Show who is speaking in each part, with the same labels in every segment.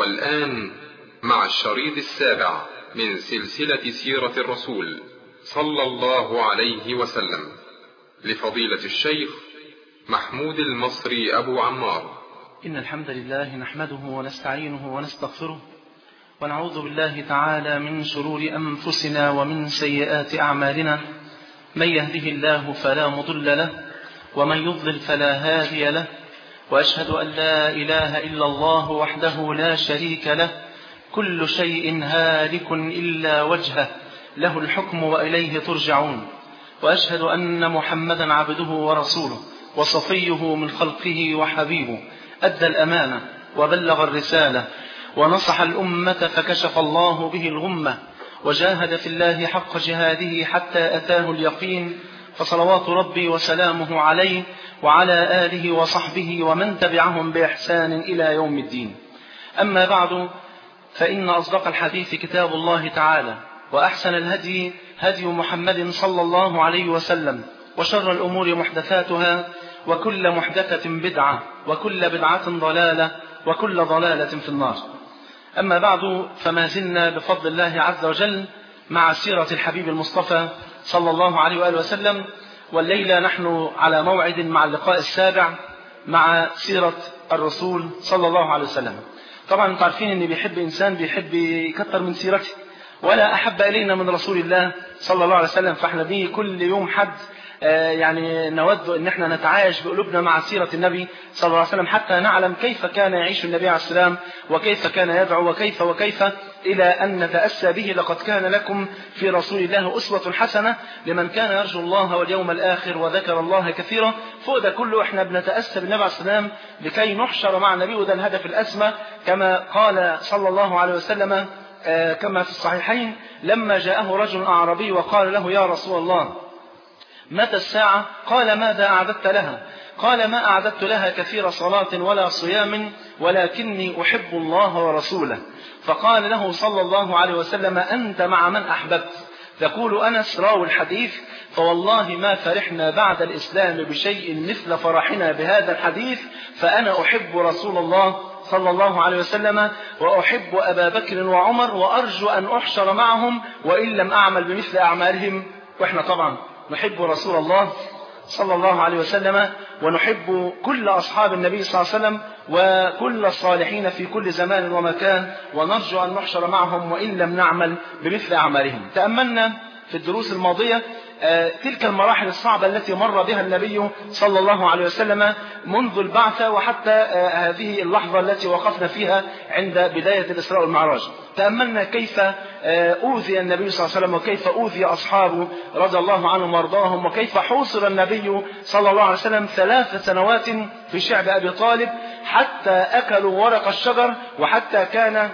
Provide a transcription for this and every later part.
Speaker 1: والآن مع الشريط السابع من سلسلة سيرة الرسول صلى الله عليه وسلم لفضيلة الشيخ محمود المصري أبو عمار.
Speaker 2: إن الحمد لله نحمده ونستعينه ونستغفره ونعوذ بالله تعالى من شرور أنفسنا ومن سيئات أعمالنا. من يهده الله فلا مضل له ومن يضلل فلا هادي له، وأشهد أن لا إله إلا الله وحده لا شريك له، كل شيء هالك إلا وجهه، له الحكم وإليه ترجعون. وأشهد أن محمدا عبده ورسوله وصفيه من خلقه وحبيبه، أدى الأمانة وبلغ الرسالة ونصح الأمة فكشف الله به الغمة، وجاهد في الله حق جهاده حتى أتاه اليقين، فصلوات ربي وسلامه عليه وعلى آله وصحبه ومن تبعهم بإحسان إلى يوم الدين. أما بعد، فإن أصدق الحديث كتاب الله تعالى، وأحسن الهدي هدي محمد صلى الله عليه وسلم، وشر الأمور محدثاتها، وكل محدثة بدعة، وكل بدعة ضلالة، وكل ضلالة في النار. أما بعد، فما زلنا بفضل الله عز وجل مع سيرة الحبيب المصطفى صلى الله عليه وآله وسلم، والليلة نحن على موعد مع اللقاء السابع مع سيرة الرسول صلى الله عليه وسلم. طبعا انتم عارفين ان إنسان بيحب يكتر من سيرته، ولا أحب إلينا من رسول الله صلى الله عليه وسلم. فاحنا بيه كل يوم حد يعني نود ان احنا نتعايش بقلوبنا مع سيرة النبي صلى الله عليه وسلم، حتى نعلم كيف كان يعيش النبي عليه السلام، وكيف كان يدعو، وكيف إلى أن نتأسى به. لقد كان لكم في رسول الله أسوة حسنة لمن كان يرجو الله واليوم الآخر وذكر الله كثيرا. فوق ده كله احنا بنتأسى بالنبي عليه السلام لكي نحشر مع النبي، وده الهدف الأسمى، كما قال صلى الله عليه وسلم كما في الصحيحين: لما جاءه رجل أعرابي وقال له: يا رسول الله، متى الساعة؟ قال: ماذا أعددت لها؟ قال: ما أعددت لها كثير صلاة ولا صيام، ولكني أحب الله ورسوله. فقال له صلى الله عليه وسلم: أنت مع من أحببت. يقول أنس راوي الحديث: فوالله ما فرحنا بعد الإسلام بشيء مثل فرحنا بهذا الحديث، فأنا أحب رسول الله صلى الله عليه وسلم، وأحب أبا بكر وعمر، وأرجو أن أحشر معهم وإن لم أعمل بمثل أعمالهم. وإحنا طبعا نحب رسول الله صلى الله عليه وسلم، ونحب كل أصحاب النبي صلى الله عليه وسلم وكل الصالحين في كل زمان ومكان، ونرجو أن نحشر معهم وإن لم نعمل بمثل أعمالهم. تأملنا في الدروس الماضية تلك المراحل الصعبة التي مر بها النبي صلى الله عليه وسلم منذ البعثة وحتى هذه اللحظة التي وقفنا فيها عند بداية الإسراء والمعراج. تأملنا كيف أوذي النبي صلى الله عليه وسلم، وكيف أوذي أصحابه رضي الله عنهم وارضاهم، وكيف حوصر النبي صلى الله عليه وسلم 3 سنوات في شعب أبي طالب، حتى أكلوا ورق الشجر، وحتى كان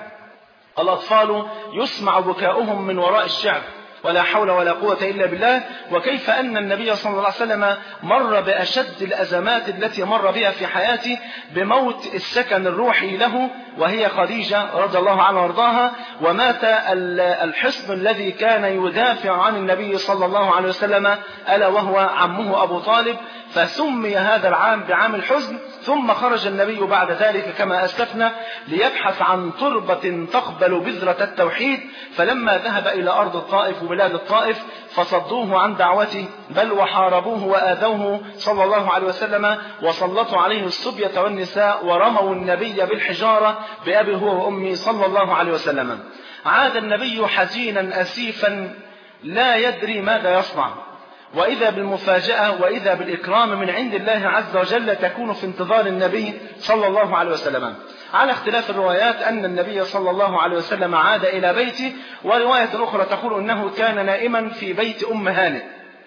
Speaker 2: الأطفال يسمع بكاؤهم من وراء الشعب، ولا حول ولا قوة إلا بالله. وكيف أن النبي صلى الله عليه وسلم مر بأشد الأزمات التي مر بها في حياته، بموت السكن الروحي له وهي خديجة رضي الله عنها وارضاها، ومات الحصن الذي كان يدافع عن النبي صلى الله عليه وسلم، ألا وهو عمه أبو طالب، فسمي هذا العام بعام الحزن. ثم خرج النبي بعد ذلك كما أسلفنا ليبحث عن تربة تقبل بذرة التوحيد، فلما ذهب إلى أرض الطائف وبلاد الطائف فصدوه عن دعوته، بل وحاربوه وآذوه صلى الله عليه وسلم، وسلطوا عليه الصبية والنساء، ورموا النبي بالحجارة بأبي هو وأمي صلى الله عليه وسلم. عاد النبي حزينا أسيفا لا يدري ماذا يصنع، وإذا بالمفاجأة وإذا بالإكرام من عند الله عز وجل تكون في انتظار النبي صلى الله عليه وسلم. على اختلاف الروايات أن النبي صلى الله عليه وسلم عاد إلى بيته، ورواية أخرى تقول أنه كان نائما في بيت أم هانئ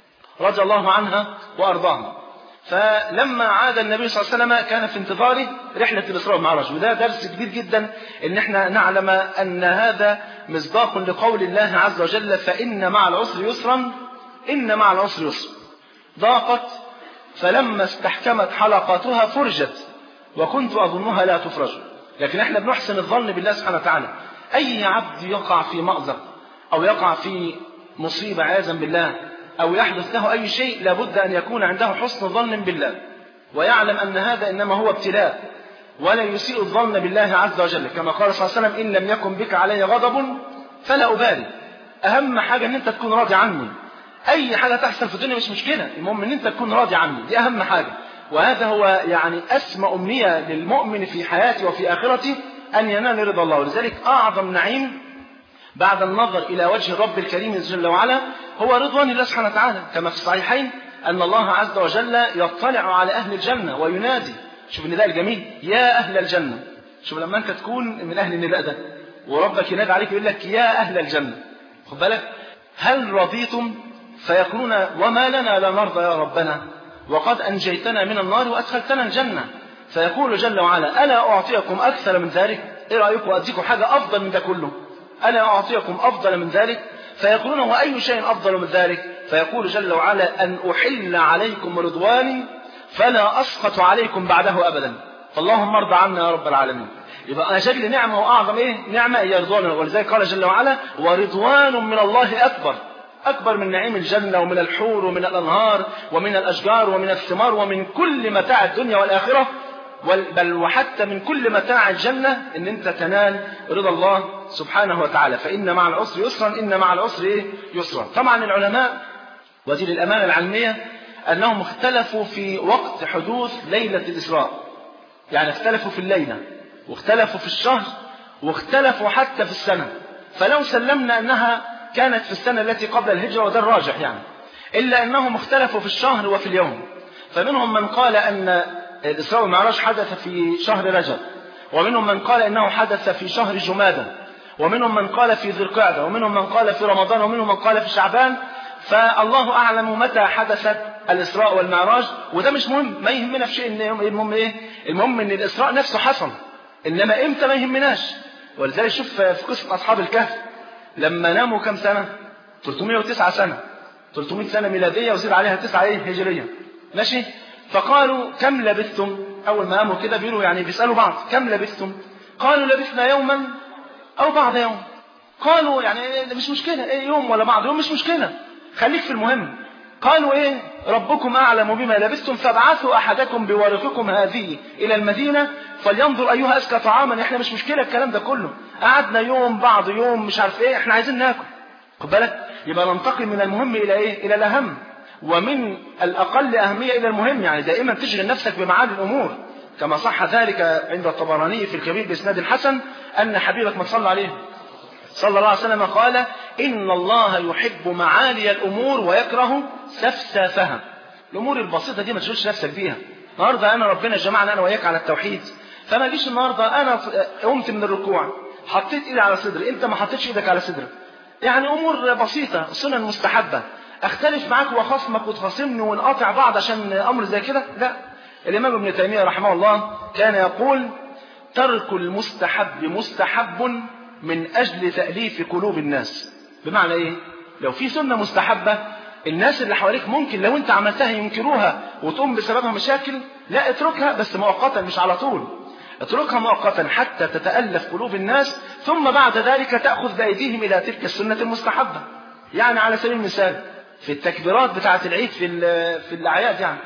Speaker 2: رضي الله عنها وأرضاها. فلما عاد النبي صلى الله عليه وسلم كان في انتظاره رحلة الإسراء والمعراج. وده درس كبير جدا ان احنا نعلم أن هذا مصداق لقول الله عز وجل: فإن مع العسر يسرا، إن مع العسر يسرا. ضاقت فلما استحكمت حلقاتها فرجت، وكنت أظنها لا تفرج. لكن احنا بنحسن الظن بالله سبحانه وتعالى. أي عبد يقع في مأزق أو يقع في مصيبة عياذا بالله، أو يحدث له أي شيء، لابد أن يكون عنده حسن ظن بالله، ويعلم أن هذا إنما هو ابتلاء، ولا يسيء الظن بالله عز وجل، كما قال صلى الله عليه وسلم: إن لم يكن بك علي غضب فلا أبالي. أهم حاجة إن أنت تكون راضي عني. أي حاجة تحصل في الدنيا مش مشكلة، المهم إن أنت تكون راضي عني، دي أهم حاجة. وهذا هو يعني أسمى أمنية للمؤمن في حياته وفي آخرته، أن ينال رضا الله. ولذلك أعظم نعيم بعد النظر إلى وجه الرب الكريم جل وعلا هو رضوان الله سبحانه وتعالى، كما في الصحيحين أن الله عز وجل يطلع على أهل الجنة وينادي. شوف النداء الجميل: يا أهل الجنة. شوف لما أنت تكون من أهل النداء ده وربك ينادي عليك يقول لك: يا أهل الجنة. خد بالك: هل رضيتم؟ فيقولون: وما لنا لا نرضى يا ربنا، وقد أنجيتنا من النار وأدخلتنا الجنة. فيقول جل وعلا: ألا أعطيكم أكثر من ذلك؟ إيه رأيكم أديكم حاجة أفضل من ده كله؟ ألا أعطيكم أفضل من ذلك؟ فيقولون: وأي شيء أفضل من ذلك؟ فيقول جل وعلا: أن أحل عليكم رضواني فلا أسخط عليكم بعده أبدا. فاللهم ارضى عنا يا رب العالمين. يبقى أجل نعمة وأعظم نعمة هي رضوان. ولذلك قال جل وعلا: ورضوان من الله أكبر. أكبر من نعيم الجنة ومن الحور ومن الأنهار ومن الأشجار ومن الثمار ومن كل متاع الدنيا والآخرة، بل وحتى من كل متاع الجنة، إن أنت تنال رضا الله سبحانه وتعالى. فإن مع العسر يسرا، إن مع العسر يسرا. طبعا العلماء ودي للأمانة العلمية أنهم اختلفوا في وقت حدوث ليلة الإسراء. يعني اختلفوا في الليلة، واختلفوا في الشهر، واختلفوا حتى في السنة. فلو سلمنا أنها كانت في السنة التي قبل الهجرة، وده الراجح يعني، إلا أنهم اختلفوا في الشهر وفي اليوم. فمنهم من قال أن الإسراء والمعراج حدث في شهر رجب، ومنهم من قال إنه حدث في شهر جمادى، ومنهم من قال في ذي القعدة، ومنهم من قال في رمضان، ومنهم من قال في شعبان. فالله أعلم متى حدثت الإسراء والمعراج، وده مش مهم، ما يهمنا في شيء. المهم إيه؟ المهم إن الإسراء نفسه حصل، إنما إمتى ما يهمناش. ولذلك شوف في قصة أصحاب الكهف لما ناموا كم سنة؟ 309 سنة، 300 سنة ميلادية وزيد عليها 9 هجرية، ماشي؟ فقالوا: كم لبثتم؟ أول ما قاموا كده بيقولوا يعني بيسألوا بعض: كم لبثتم؟ قالوا: لبثنا يوما أو بعض يوم. قالوا: يعني مش مشكلة، يوم ولا بعض يوم مش مشكلة، خليك في المهم. قالوا: ربكم أعلم بما لبثتم فابعثوا أحدكم بورقكم هذه إلى المدينة فلينظر أيها أزكى طعاما. إحنا مش مشكلة الكلام ده كله، قعدنا يوم بعض يوم مش عارف إحنا عايزين ناكل. خد بالك؟ يبقى ننتقل من المهم إلى إلى الأهم، ومن الأقل أهمية إلى المهم. يعني دائما تشغل نفسك بمعالي الأمور، كما صح ذلك عند الطبراني في الكبير بإسناد حسن أن حبيبك ما صلى عليه صلى الله عليه وسلم قال: إن الله يحب معالي الأمور ويكره سفسافها. الأمور البسيطة دي ما تشغلش نفسك بيها. النهارده أنا ربنا جمعنا أنا وياك على التوحيد، فما جيش النهارده أنا قمت من الركوع حطيت إيدي على صدري، أنت ما حطيتش إيدك على صدرك. يعني أمور بسيطة، سنن مستحبة. أختلف معاك وخصمك وتخاصمني ونقاطع بعض عشان أمر زي كده؟ لا. الإمام ابن تيمية رحمه الله كان يقول: ترك المستحب مستحب من أجل تأليف قلوب الناس. بمعنى إيه؟ لو في سنة مستحبة الناس اللي حواليك ممكن لو أنت عملتها ينكروها وتقوم بسببها مشاكل، لا اتركها بس مؤقتا مش على طول، اتركها مؤقتا حتى تتألف قلوب الناس، ثم بعد ذلك تأخذ بأيديهم إلى تلك السنة المستحبة. يعني على سبيل المثال في التكبيرات بتاعة العيد في الأعياد، يعني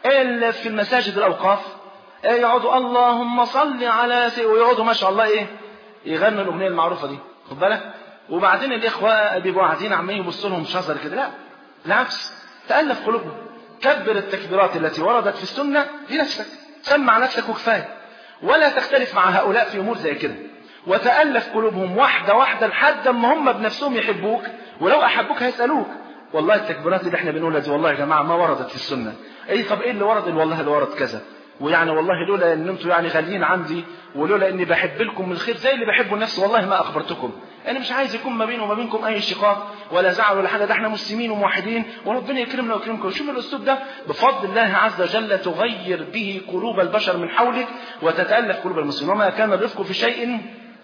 Speaker 2: في المساجد الأوقاف يقعدوا اللهم صل على ويقعدوا ما شاء الله يغنوا الأغنية المعروفة دي. خد بالك؟ وبعدين الإخوة بيبقوا قاعدين عمالين يبصوا لهم شظر كده. لا، بالعكس، تألف قلوبهم. كبر التكبيرات التي وردت في السنة لنفسك، سمع نفسك وكفاية، ولا تختلف مع هؤلاء في أمور زي كده، وتألف قلوبهم واحدة واحدة لحد ما هم بنفسهم يحبوك، ولو أحبوك هيسألوك: والله التكبيرات اللي احنا بنقولها دي والله يا جماعة ما وردت في السنة. طب ايه اللي ورد؟ والله اللي ورد كذا، ويعني والله لولا ان انتم يعني غاليين عندي، ولولا اني بحب لكم الخير زي اللي بحبه النفس والله ما اخبرتكم. انا مش عايز يكون ما بيني وما بينكم اي شقاق ولا زعل ولا حاجه، ده احنا مسلمين وموحدين وربنا يكرمنا ويكرمكم. شوف الاسلوب ده بفضل الله عز وجل تغير به قلوب البشر من حولك وتتألف قلوب المسلمين. وما كان الرفق في شيء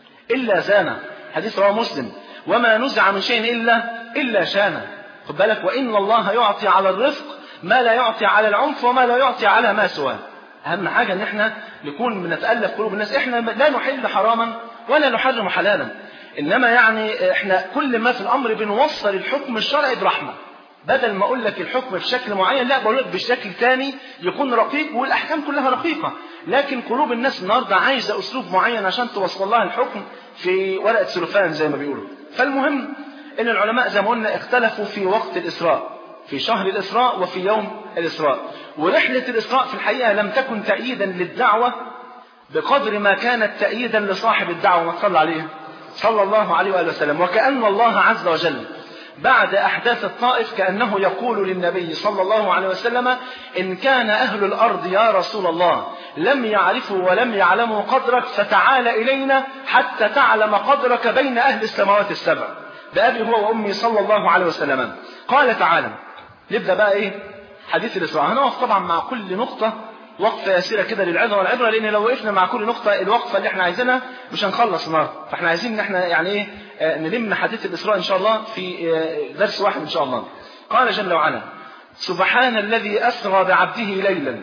Speaker 2: الا زانه، حديث رواه مسلم. وما نزع من شيء الا شانه. خد بالك؟ وان الله يعطي على الرفق ما لا يعطي على العنف وما لا يعطي على ما سواه. اهم حاجه ان احنا نكون بنتألف قلوب الناس. احنا لا نحل حراما ولا نحرم حلالا، انما يعني احنا كل ما في الامر بنوصل الحكم الشرعي برحمه، بدل ما اقول لك الحكم بشكل معين، لا بقول لك بشكل ثاني يكون رقيق، والاحكام كلها رقيقه. لكن قلوب الناس النهارده عايزه اسلوب معين عشان توصل لها الحكم في ورقه سلوفان زي ما بيقولوا. فالمهم ان العلماء زي ما قلنا اختلفوا في وقت الاسراء، في شهر الاسراء وفي يوم الاسراء. ورحله الاسراء في الحقيقه لم تكن تأييدا للدعوه بقدر ما كانت تأييدا لصاحب الدعوه، ما صلى عليه صلى الله عليه وآله وسلم. وكأن الله عز وجل بعد أحداث الطائف كأنه يقول للنبي صلى الله عليه وسلم: إن كان أهل الأرض يا رسول الله لم يعرفوا ولم يعلموا قدرك فتعال إلينا حتى تعلم قدرك بين أهل السماوات السبع، بأبي هو وأمي صلى الله عليه وسلم. قال تعالى، نبدأ بقى حديث الإسراء. هنقف طبعا مع كل نقطة وقفة يسيرة كده للعظة والعبرة، لأن لو وقفنا مع كل نقطة الوقفة اللي احنا عايزينها مش هنخلص النهارده. فاحنا عايزين ان احنا نلم حديث الإسراء إن شاء الله في درس واحد إن شاء الله. قال جل وعلا: سبحان الذي أسرى بعبده ليلا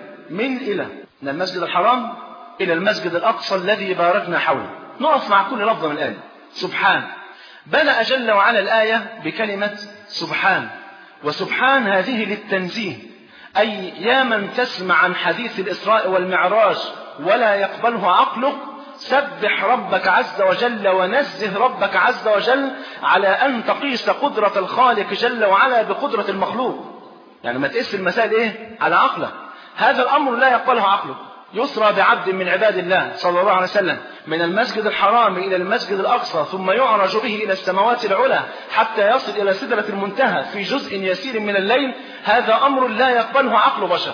Speaker 2: من المسجد الحرام إلى المسجد الأقصى الذي باركنا حوله. نقف مع كل لفظة من الآية. سبحان، بدأ جل وعلا الآية بكلمة سبحان، وسبحان هذه للتنزيه، أي يا من تسمع عن حديث الإسراء والمعراج ولا يقبله عقلك، سبح ربك عز وجل ونزه ربك عز وجل على أن تقيس قدرة الخالق جل وعلا بقدرة المخلوق. يعني ما تقيس المسائل على عقلك، هذا الأمر لا يقبله عقلك. يسرى بعبد من عباد الله صلى الله عليه وسلم من المسجد الحرام إلى المسجد الأقصى، ثم يعرج به إلى السماوات العلى حتى يصل إلى سدرة المنتهى في جزء يسير من الليل، هذا أمر لا يقبله عقل بشر.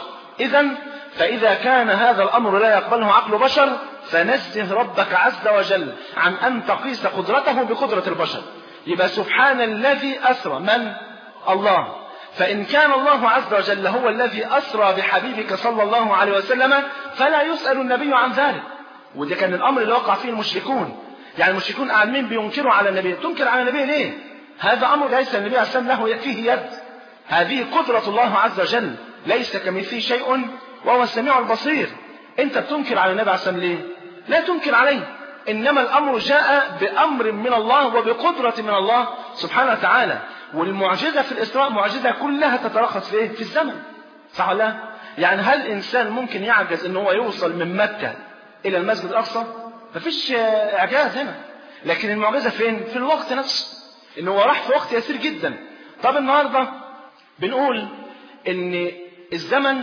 Speaker 2: فإذا كان هذا الأمر لا يقبله عقل بشر، فنزه ربك عز وجل عن أن تقيس قدرته بقدرة البشر. يبقى سبحان الذي أسرى، من؟ الله. فإن كان الله عز وجل هو الذي أسرى بحبيبك صلى الله عليه وسلم فلا يسأل النبي عن ذلك. وده كان الأمر اللي وقع فيه المشركون. يعني المشركون قاعدين بينكروا على النبي. تنكر على النبي ليه؟ هذا أمر ليس النبي عليه السلام له فيه يد. هذه قدرة الله عز وجل، ليس كمثله شيء وهو السميع البصير. أنت بتنكر على النبي عليه السلام ليه؟ لا تنكر عليه، إنما الأمر جاء بأمر من الله وبقدرة من الله سبحانه وتعالى. والمعجزة في الإسراء معجزة كلها تترخص في الزمن، صح ولا لا؟ يعني هل إنسان ممكن يعجز إن هو يوصل من مكة إلى المسجد الأقصى؟ مفيش إعجاز هنا. لكن المعجزة فين؟ في الوقت نفسه، إن هو راح في وقت يسير جدا. طب النهاردة بنقول إن الزمن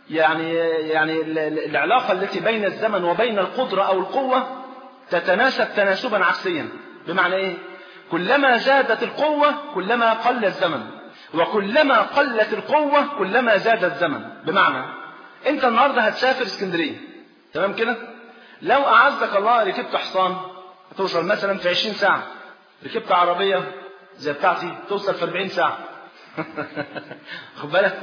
Speaker 2: يعني العلاقة التي بين الزمن وبين القدرة أو القوة تتناسب تناسبا عكسيا. بمعنى إيه؟ كلما زادت القوة كلما قل الزمن، وكلما قلت القوة كلما زاد الزمن. بمعنى انت النهاردة هتسافر اسكندرية، تمام كده؟ لو أعزك الله ركبت حصان هتوصل مثلا في 20 ساعة، ركبت عربية زي بتاعتي توصل في 40 ساعة. خد بالك.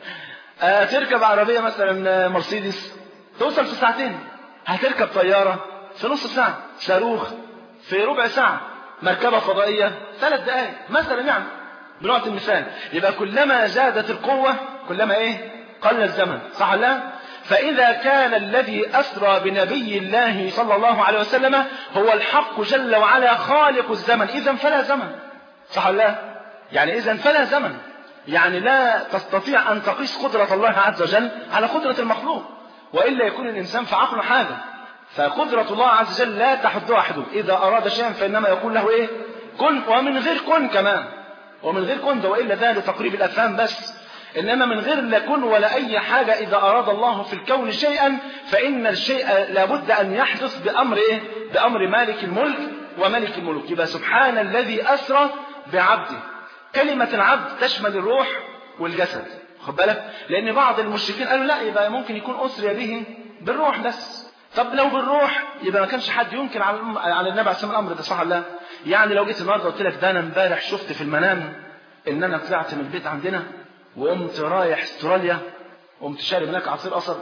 Speaker 2: تركب عربية مثلا مرسيدس توصل في ساعتين، هتركب طيارة في نص ساعة، صاروخ في ربع ساعة، مركبة فضائية 3 دقائق مثلا، يعني بنعطي المثال. يبقى كلما زادت القوة كلما قل الزمن، صح ولا لا؟ فإذا كان الذي أسرى بنبي الله صلى الله عليه وسلم هو الحق جل وعلا خالق الزمن، إذن فلا زمن، صح ولا لا؟ يعني إذن فلا زمن، يعني لا تستطيع أن تقيس قدرة الله عز وجل على قدرة المخلوق، وإلا يكون الإنسان في عقله حاجة. فقدرة الله عز وجل لا تحدها حدود، إذا أراد شيئا فإنما يقول له كن، ومن غير كن كمان، ومن غير كن ده، وإلا ده لتقريب الأفهام بس. إنما من غير لا كن ولا أي حاجة، إذا أراد الله في الكون شيئا فإن الشيء لابد أن يحدث بأمر بأمر مالك الملك وملك الملوك. يبقى سبحان الذي أسرى بعبده. كلمة العبد تشمل الروح والجسد، خد بالك، لأن بعض المشركين قالوا لا، يبقى ممكن يكون أسري به بالروح بس. طب لو بالروح يبقى ما كانش حد ينكر على النبي عليه الصلاة والسلام الأمر ده، صح ولا لا؟ يعني لو جيت النهارده قلت لك ده أنا امبارح شفت في المنام إن أنا طلعت من البيت عندنا وقمت رايح استراليا، وقمت شارب هناك عصير قصب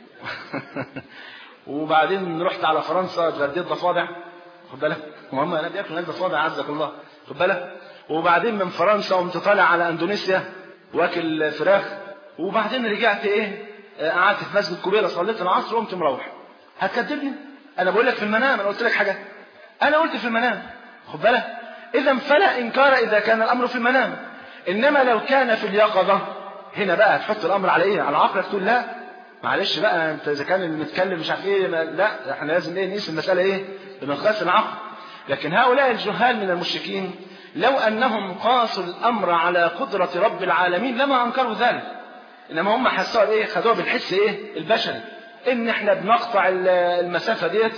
Speaker 2: وبعدين رحت على فرنسا اتغديت ضفادع، خد بالك، وهم هنا بياكلوا هناك ضفادع عزك الله، خد بالك، وبعدين من فرنسا قمت طالع على اندونيسيا واكل فراخ، وبعدين رجعت قعدت في مسجد كبيرة صليت العصر وقمت مروح. هتكذبني؟ انا بقول لك في المنام، انا قلت لك حاجه، انا قلت في المنام، خد بالك. اذا فلا انكار اذا كان الامر في المنام. إنما لو كان في اليقظة هنا بقى تحط الأمر على إيه؟ على عقلك، تقول لا معلش بقى أنت إذا كان المتكلم مش عارف إيه، لا إحنا لازم إيه نقيس المسألة إيه؟ بمقياس العقل. لكن هؤلاء الجهال من المشركين لو أنهم قاسوا الأمر على قدرة رب العالمين لما أنكروا ذلك، إنما هم حسوا إيه؟ خدوها بالحس إيه؟ البشري، إن إحنا بنقطع المسافة ديت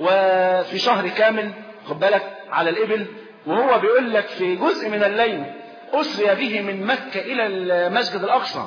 Speaker 2: وفي شهر كامل، خد بالك، على الإبل، وهو بيقول لك في جزء من الليل أسري به من مكة إلى المسجد الأقصى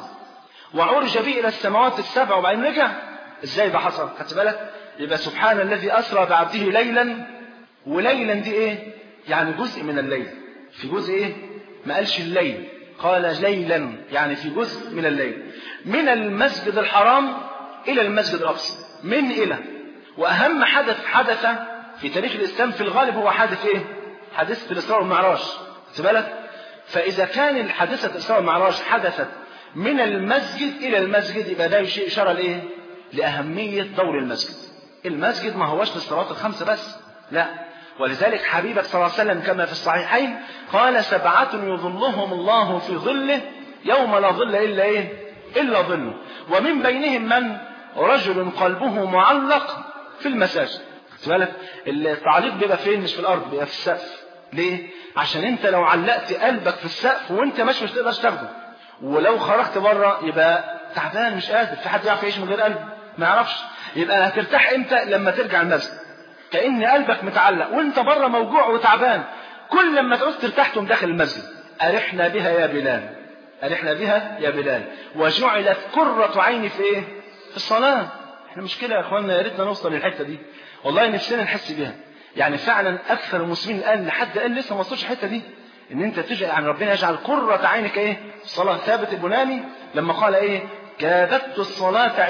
Speaker 2: وعرج به إلى السماوات السبع وبعدين رجع. إزاي ده حصل؟ خدت بالك؟ يبقى سبحان الذي أسرى بعبده ليلا، وليلا دي إيه؟ يعني جزء من الليل، في جزء إيه؟ ما قالش الليل، قال ليلا يعني في جزء من الليل، من المسجد الحرام إلى المسجد الأقصى، من إلى. وأهم حدث في تاريخ الإسلام في الغالب هو حادث إيه؟ حادثة الإسراء والمعراج، خدت بالك؟ فإذا كان الحادثة الإسراء والمعراج حدثت من المسجد إلى المسجد يبقى ده شيء إشارة لإيه؟ لأهمية دور المسجد. المسجد ما هوش للصلوات الخمسة بس، لا، ولذلك حبيبك صلى الله عليه وسلم كما في الصحيحين قال 7 يظلهم الله في ظله يوم لا ظل إلا إيه؟ إلا ظله، ومن بينهم من؟ رجل قلبه معلق في المساجد. خدت بالك؟ التعليق بيبقى فين؟ مش في الأرض، بيبقى في السقف. ليه؟ عشان انت لو علقت قلبك في السقف وانت مش تقدرش تاخده، ولو خرجت بره يبقى تعبان مش قادر. في حد يعرف يعيش من غير قلب؟ ما يعرفش. يبقى هترتاح امتى؟ لما ترجع المسجد، كأن قلبك متعلق وانت بره موجوع وتعبان. كل لما تعوز ترتاح تقوم داخل المسجد. أرحنا بها يا بلال، أرحنا بها يا بلال، وجعلت قرة عيني في ايه؟ في الصلاة. احنا مشكلة يا اخواننا، يا ريتنا نوصل للحتة دي، والله نفسنا نحس بيها. يعني فعلا أكثر المسلمين الآن لحد الآن لسه ما وصلش الحتة دي، إن أنت تجعل يعني ربنا يجعل قرة عينك إيه؟ الصلاة. ثابت البناني لما قال إيه؟ كابدت الصلاة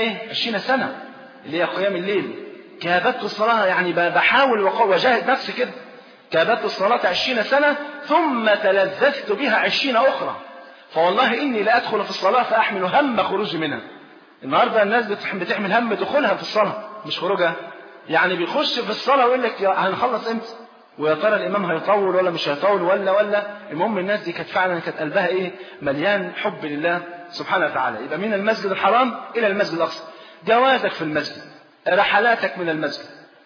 Speaker 2: 20 سنة، اللي هي قيام الليل. كابدت الصلاة يعني بحاول وجاهد نفسي كده. كابدت الصلاة 20 سنة ثم تلذذت بها 20 أخرى، فوالله إني لا أدخل في الصلاة فأحمل هم خروجي منها. النهاردة الناس بتحمل هم دخولها في الصلاة مش خروجها. يعني بيخش في الصلاة ويقول لك هنخلص امتى؟ ويا ترى الإمام هيطول ولا مش هيطول ولا. المهم الناس دي كانت فعلا قلبها إيه؟ مليان حب لله سبحانه وتعالى. يبقى من المسجد الحرام إلى المسجد الأقصى، جوازك في المسجد، رحلاتك من المسجد،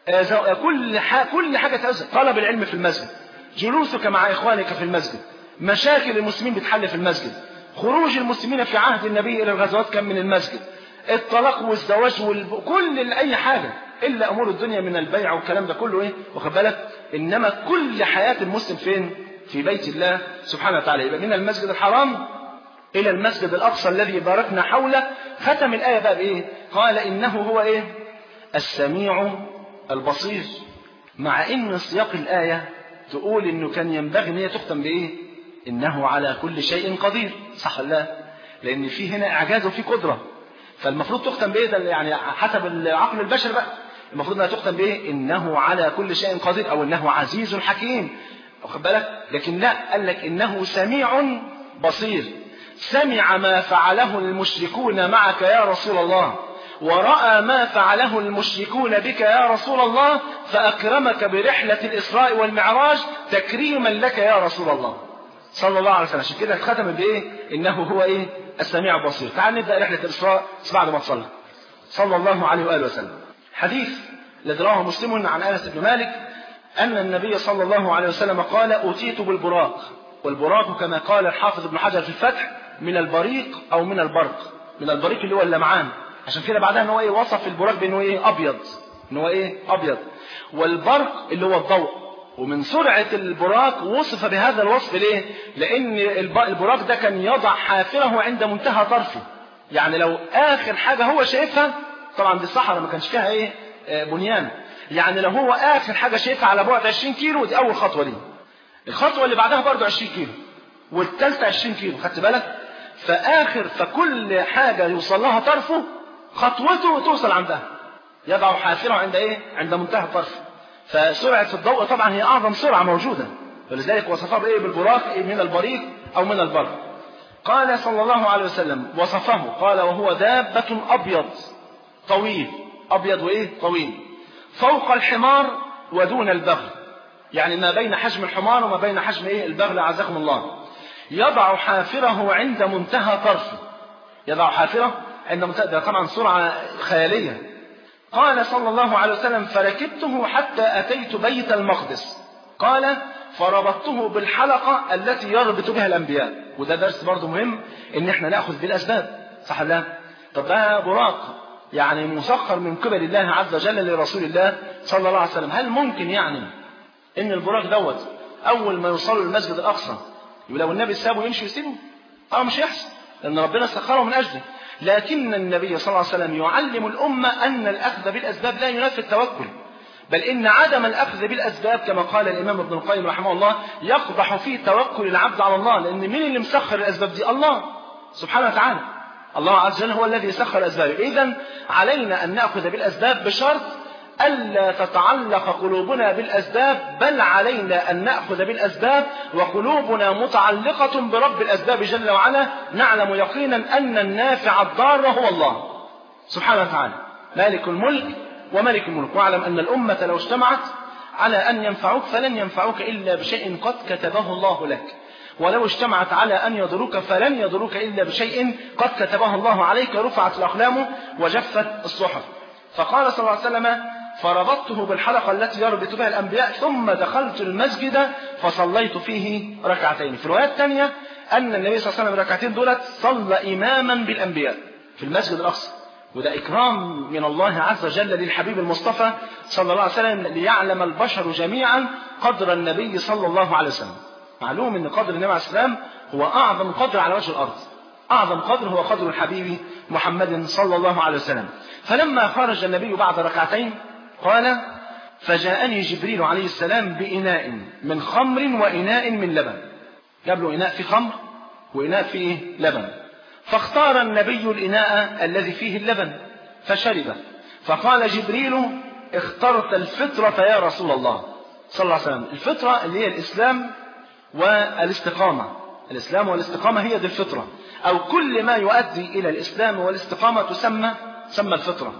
Speaker 2: كل حاجة تأذى، طلب العلم في المسجد، جلوسك مع إخوانك في المسجد، مشاكل المسلمين بتحل في المسجد، خروج المسلمين في عهد النبي إلى الغزوات كان من المسجد، الطلاق والزواج كل أي حاجة إلا أمور الدنيا من البيع والكلام ده كله إيه؟ واخد بالك؟ إنما كل حياة المسلم فين؟ في بيت الله سبحانه وتعالى. يبقى من المسجد الحرام إلى المسجد الأقصى الذي باركنا حوله. ختم الآية بقى بإيه؟ قال إنه هو إيه؟ السميع البصير. مع إن سياق الآية تقول إنه كان ينبغي إن هي تختم بإيه؟ إنه على كل شيء قدير، صح ولا لا؟ لأن في هنا إعجاز وفي قدرة، فالمفروض تختم بإيه؟ ده يعني حسب العقل البشري بقى، المفروض انها تختم بايه؟ انه على كل شيء قدير، او انه عزيز حكيم، واخد بالك؟ لكن لا، قال لك انه سميع بصير. سمع ما فعله المشركون معك يا رسول الله، ورأى ما فعله المشركون بك يا رسول الله، فأكرمك برحلة الإسراء والمعراج تكريما لك يا رسول الله صلى الله عليه وسلم. عشان كده ختم بايه؟ انه هو ايه؟ السميع البصير. تعال نبدأ رحلة الإسراء بعد ما صلى الله عليه وآله وسلم. حديث الذي رواه مسلم عن أنس بن مالك أن النبي صلى الله عليه وسلم قال أتيت بالبراق. والبراق كما قال الحافظ ابن حجر في الفتح من البريق أو من البرق. من البريق اللي هو اللمعان، عشان كده بعدها إنه إيه؟ وصف البراق بأنه إيه؟ أبيض، إنه إيه؟ أبيض. والبرق اللي هو الضوء. ومن سرعة البراق وصف بهذا الوصف ليه؟ لأن البراق ده كان يضع حافره عند منتهى طرفه، يعني لو آخر حاجة هو شايفها، طبعا دي الصحراء ما كانش فيها ايه؟ بنيان، يعني لو هو آخر حاجة شايفها على بعد 20 كيلو، دي أول خطوة ليه. الخطوة اللي بعدها برضو 20 كيلو، والثالثة 20 كيلو، خدت بالك؟ فكل حاجة يوصل لها طرفه خطوته توصل عندها، يضع حافره عند ايه؟ عند منتهى طرفه. فسرعة الضوء طبعا هي أعظم سرعة موجودة، ولذلك وصفها بإيه؟ بالبراق، من البريق أو من البرق. قال صلى الله عليه وسلم وصفه قال وهو دابة أبيض طويل، أبيض وإيه؟ طويل، فوق الحمار ودون البغل، يعني ما بين حجم الحمار وما بين حجم إيه؟ البغل عزكم الله. يضع حافره عند منتهى طرفه، يضع حافره عند منتهى، ده طبعا سرعة خيالية. قال صلى الله عليه وسلم فركبته حتى أتيت بيت المقدس، قال فربطته بالحلقة التي يربط بها الأنبياء. وده درس برضو مهم إن احنا نأخذ بالأسباب، صح لا؟ طب ده براق يعني مسخر من قبل الله عز وجل لرسول الله صلى الله عليه وسلم. هل ممكن يعني إن البراق دوت أول ما يوصلوا للمسجد الأقصى لو النبي سابه يمشي ويسيبه؟ مش يحصل، لأن ربنا سخره من أجله. لكن النبي صلى الله عليه وسلم يعلم الأمة أن الأخذ بالأسباب لا ينافي التوكل، بل إن عدم الأخذ بالأسباب كما قال الإمام ابن القيم رحمه الله يقضح فيه توكل العبد على الله، لأن مين اللي مسخر الأسباب دي؟ الله سبحانه وتعالى، الله عز وجل هو الذي سخر الأسباب. إذن علينا أن نأخذ بالأسباب بشرط ألا تتعلق قلوبنا بالأسباب، بل علينا أن نأخذ بالأسباب وقلوبنا متعلقة برب الأسباب جل وعلا، نعلم يقينا أن النافع الضار هو الله سبحانه وتعالى مالك الملك وملك الملك. واعلم أن الأمة لو اجتمعت على أن ينفعوك فلن ينفعوك إلا بشيء قد كتبه الله لك، ولو اجتمعت على أن يضروك فلن يضروك إلا بشيء قد كتبه الله عليك، رفعت الأقلام وجفت الصحف. فقال صلى الله عليه وسلم فربطته بالحلقة التي يربط بها الأنبياء ثم دخلت المسجد فصليت فيه ركعتين. في الروايات الثانية أن النبي صلى الله عليه وسلم ركعتين دولت صلى إماما بالأنبياء في المسجد الأقصى، وده إكرام من الله عز وجل للحبيب المصطفى صلى الله عليه وسلم ليعلم البشر جميعا قدر النبي صلى الله عليه وسلم. معلوم أن قدر النبي عليه السلام هو أعظم قدر على وجه الأرض، أعظم قدر هو قدر الحبيب محمد صلى الله عليه وسلم. فلما خرج النبي بعد ركعتين قال فجاءني جبريل عليه السلام بإناء من خمر وإناء من لبن، جاب له إناء فيه خمر وإناء فيه لبن، فاختار النبي الإناء الذي فيه اللبن فشربه، فقال جبريل اخترت الفطرة يا رسول الله صلى الله عليه وسلم. الفطرة اللي هي الإسلام والاستقامة، الإسلام والاستقامة هي دي الفطرة، أو كل ما يؤدي إلى الإسلام والاستقامة تسمى الفطرة.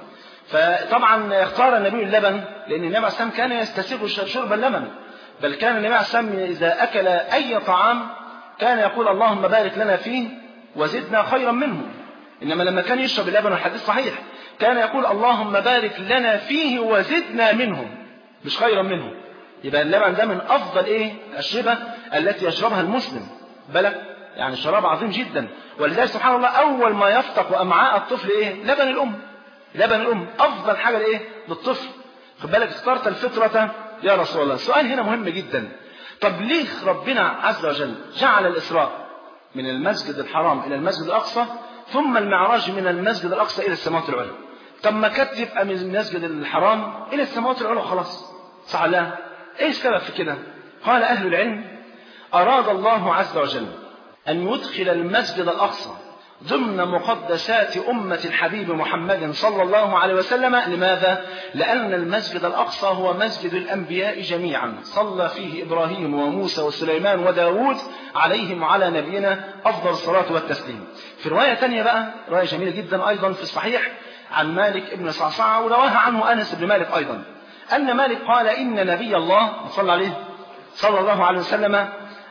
Speaker 2: فطبعا اختار النبي اللبن لأن النبي عليه السلام كان يستسيغ شرب اللبن، بل كان النبي عليه السلام إذا أكل أي طعام كان يقول اللهم بارك لنا فيه وزدنا خيرا منه. إنما لما كان يشرب اللبن، والحديث صحيح، كان يقول اللهم بارك لنا فيه وزدنا منه مش خيرا منه. يبقى اللبن ده من أفضل الأشربة التي يشربها المسلم، بالك يعني شراب عظيم جدا. ولذلك سبحان الله أول ما يفتق أمعاء الطفل لبن الأم، لبن الأم أفضل حاجة للطفل. خد بالك اخترت الفطرة يا رسول الله. السؤال هنا مهم جدا، طب ليه ربنا عز وجل جعل الإسراء من المسجد الحرام إلى المسجد الأقصى ثم المعراج من المسجد الأقصى إلى السماوات العلى؟ طب ما كانت تبقى من المسجد الحرام إلى السماوات العلى خلاص، صح لا؟ إيه السبب في كده؟ قال أهل العلم أراد الله عز وجل أن يدخل المسجد الأقصى ضمن مقدسات أمة الحبيب محمد صلى الله عليه وسلم. لماذا؟ لأن المسجد الأقصى هو مسجد الأنبياء جميعا، صلى فيه إبراهيم وموسى وسليمان وداود عليهم وعلى نبينا أفضل الصلاة والتسليم. في رواية تانية بقى، رواية جميلة جدا أيضا في الصحيح عن مالك ابن صعصعة ورواها عنه أنس بن مالك أيضا، أن مالك قال إن نبي الله صلى عليه صلى الله عليه وسلم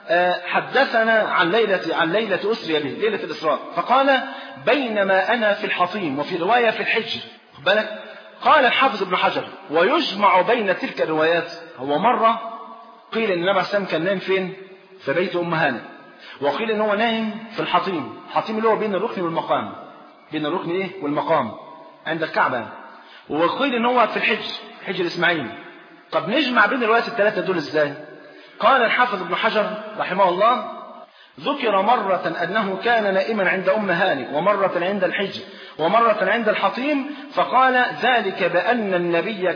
Speaker 2: حدثنا عن ليلة أسري به، ليلة الإسراء، فقال بينما أنا في الحطيم، وفي رواية في الحجر. بالك قال الحافظ ابن حجر ويجمع بين تلك الروايات. هو مرة قيل إن النبي عليه السلام كان نايم فين؟ في بيت أم هانئ، وقيل إن هو نايم في الحطيم. الحطيم اللي هو بين الركن والمقام، بين الركن والمقام عند الكعبة، وقيل إن هو في الحجر، حجر إسماعيل. طب نجمع بين الروايات الثلاثة دول إزاي؟ قال الحافظ ابن حجر رحمه الله ذكر مرة أنه كان نائما عند أم هانئ، ومرة عند الحجر، ومرة عند الحطيم، فقال ذلك بأن النبي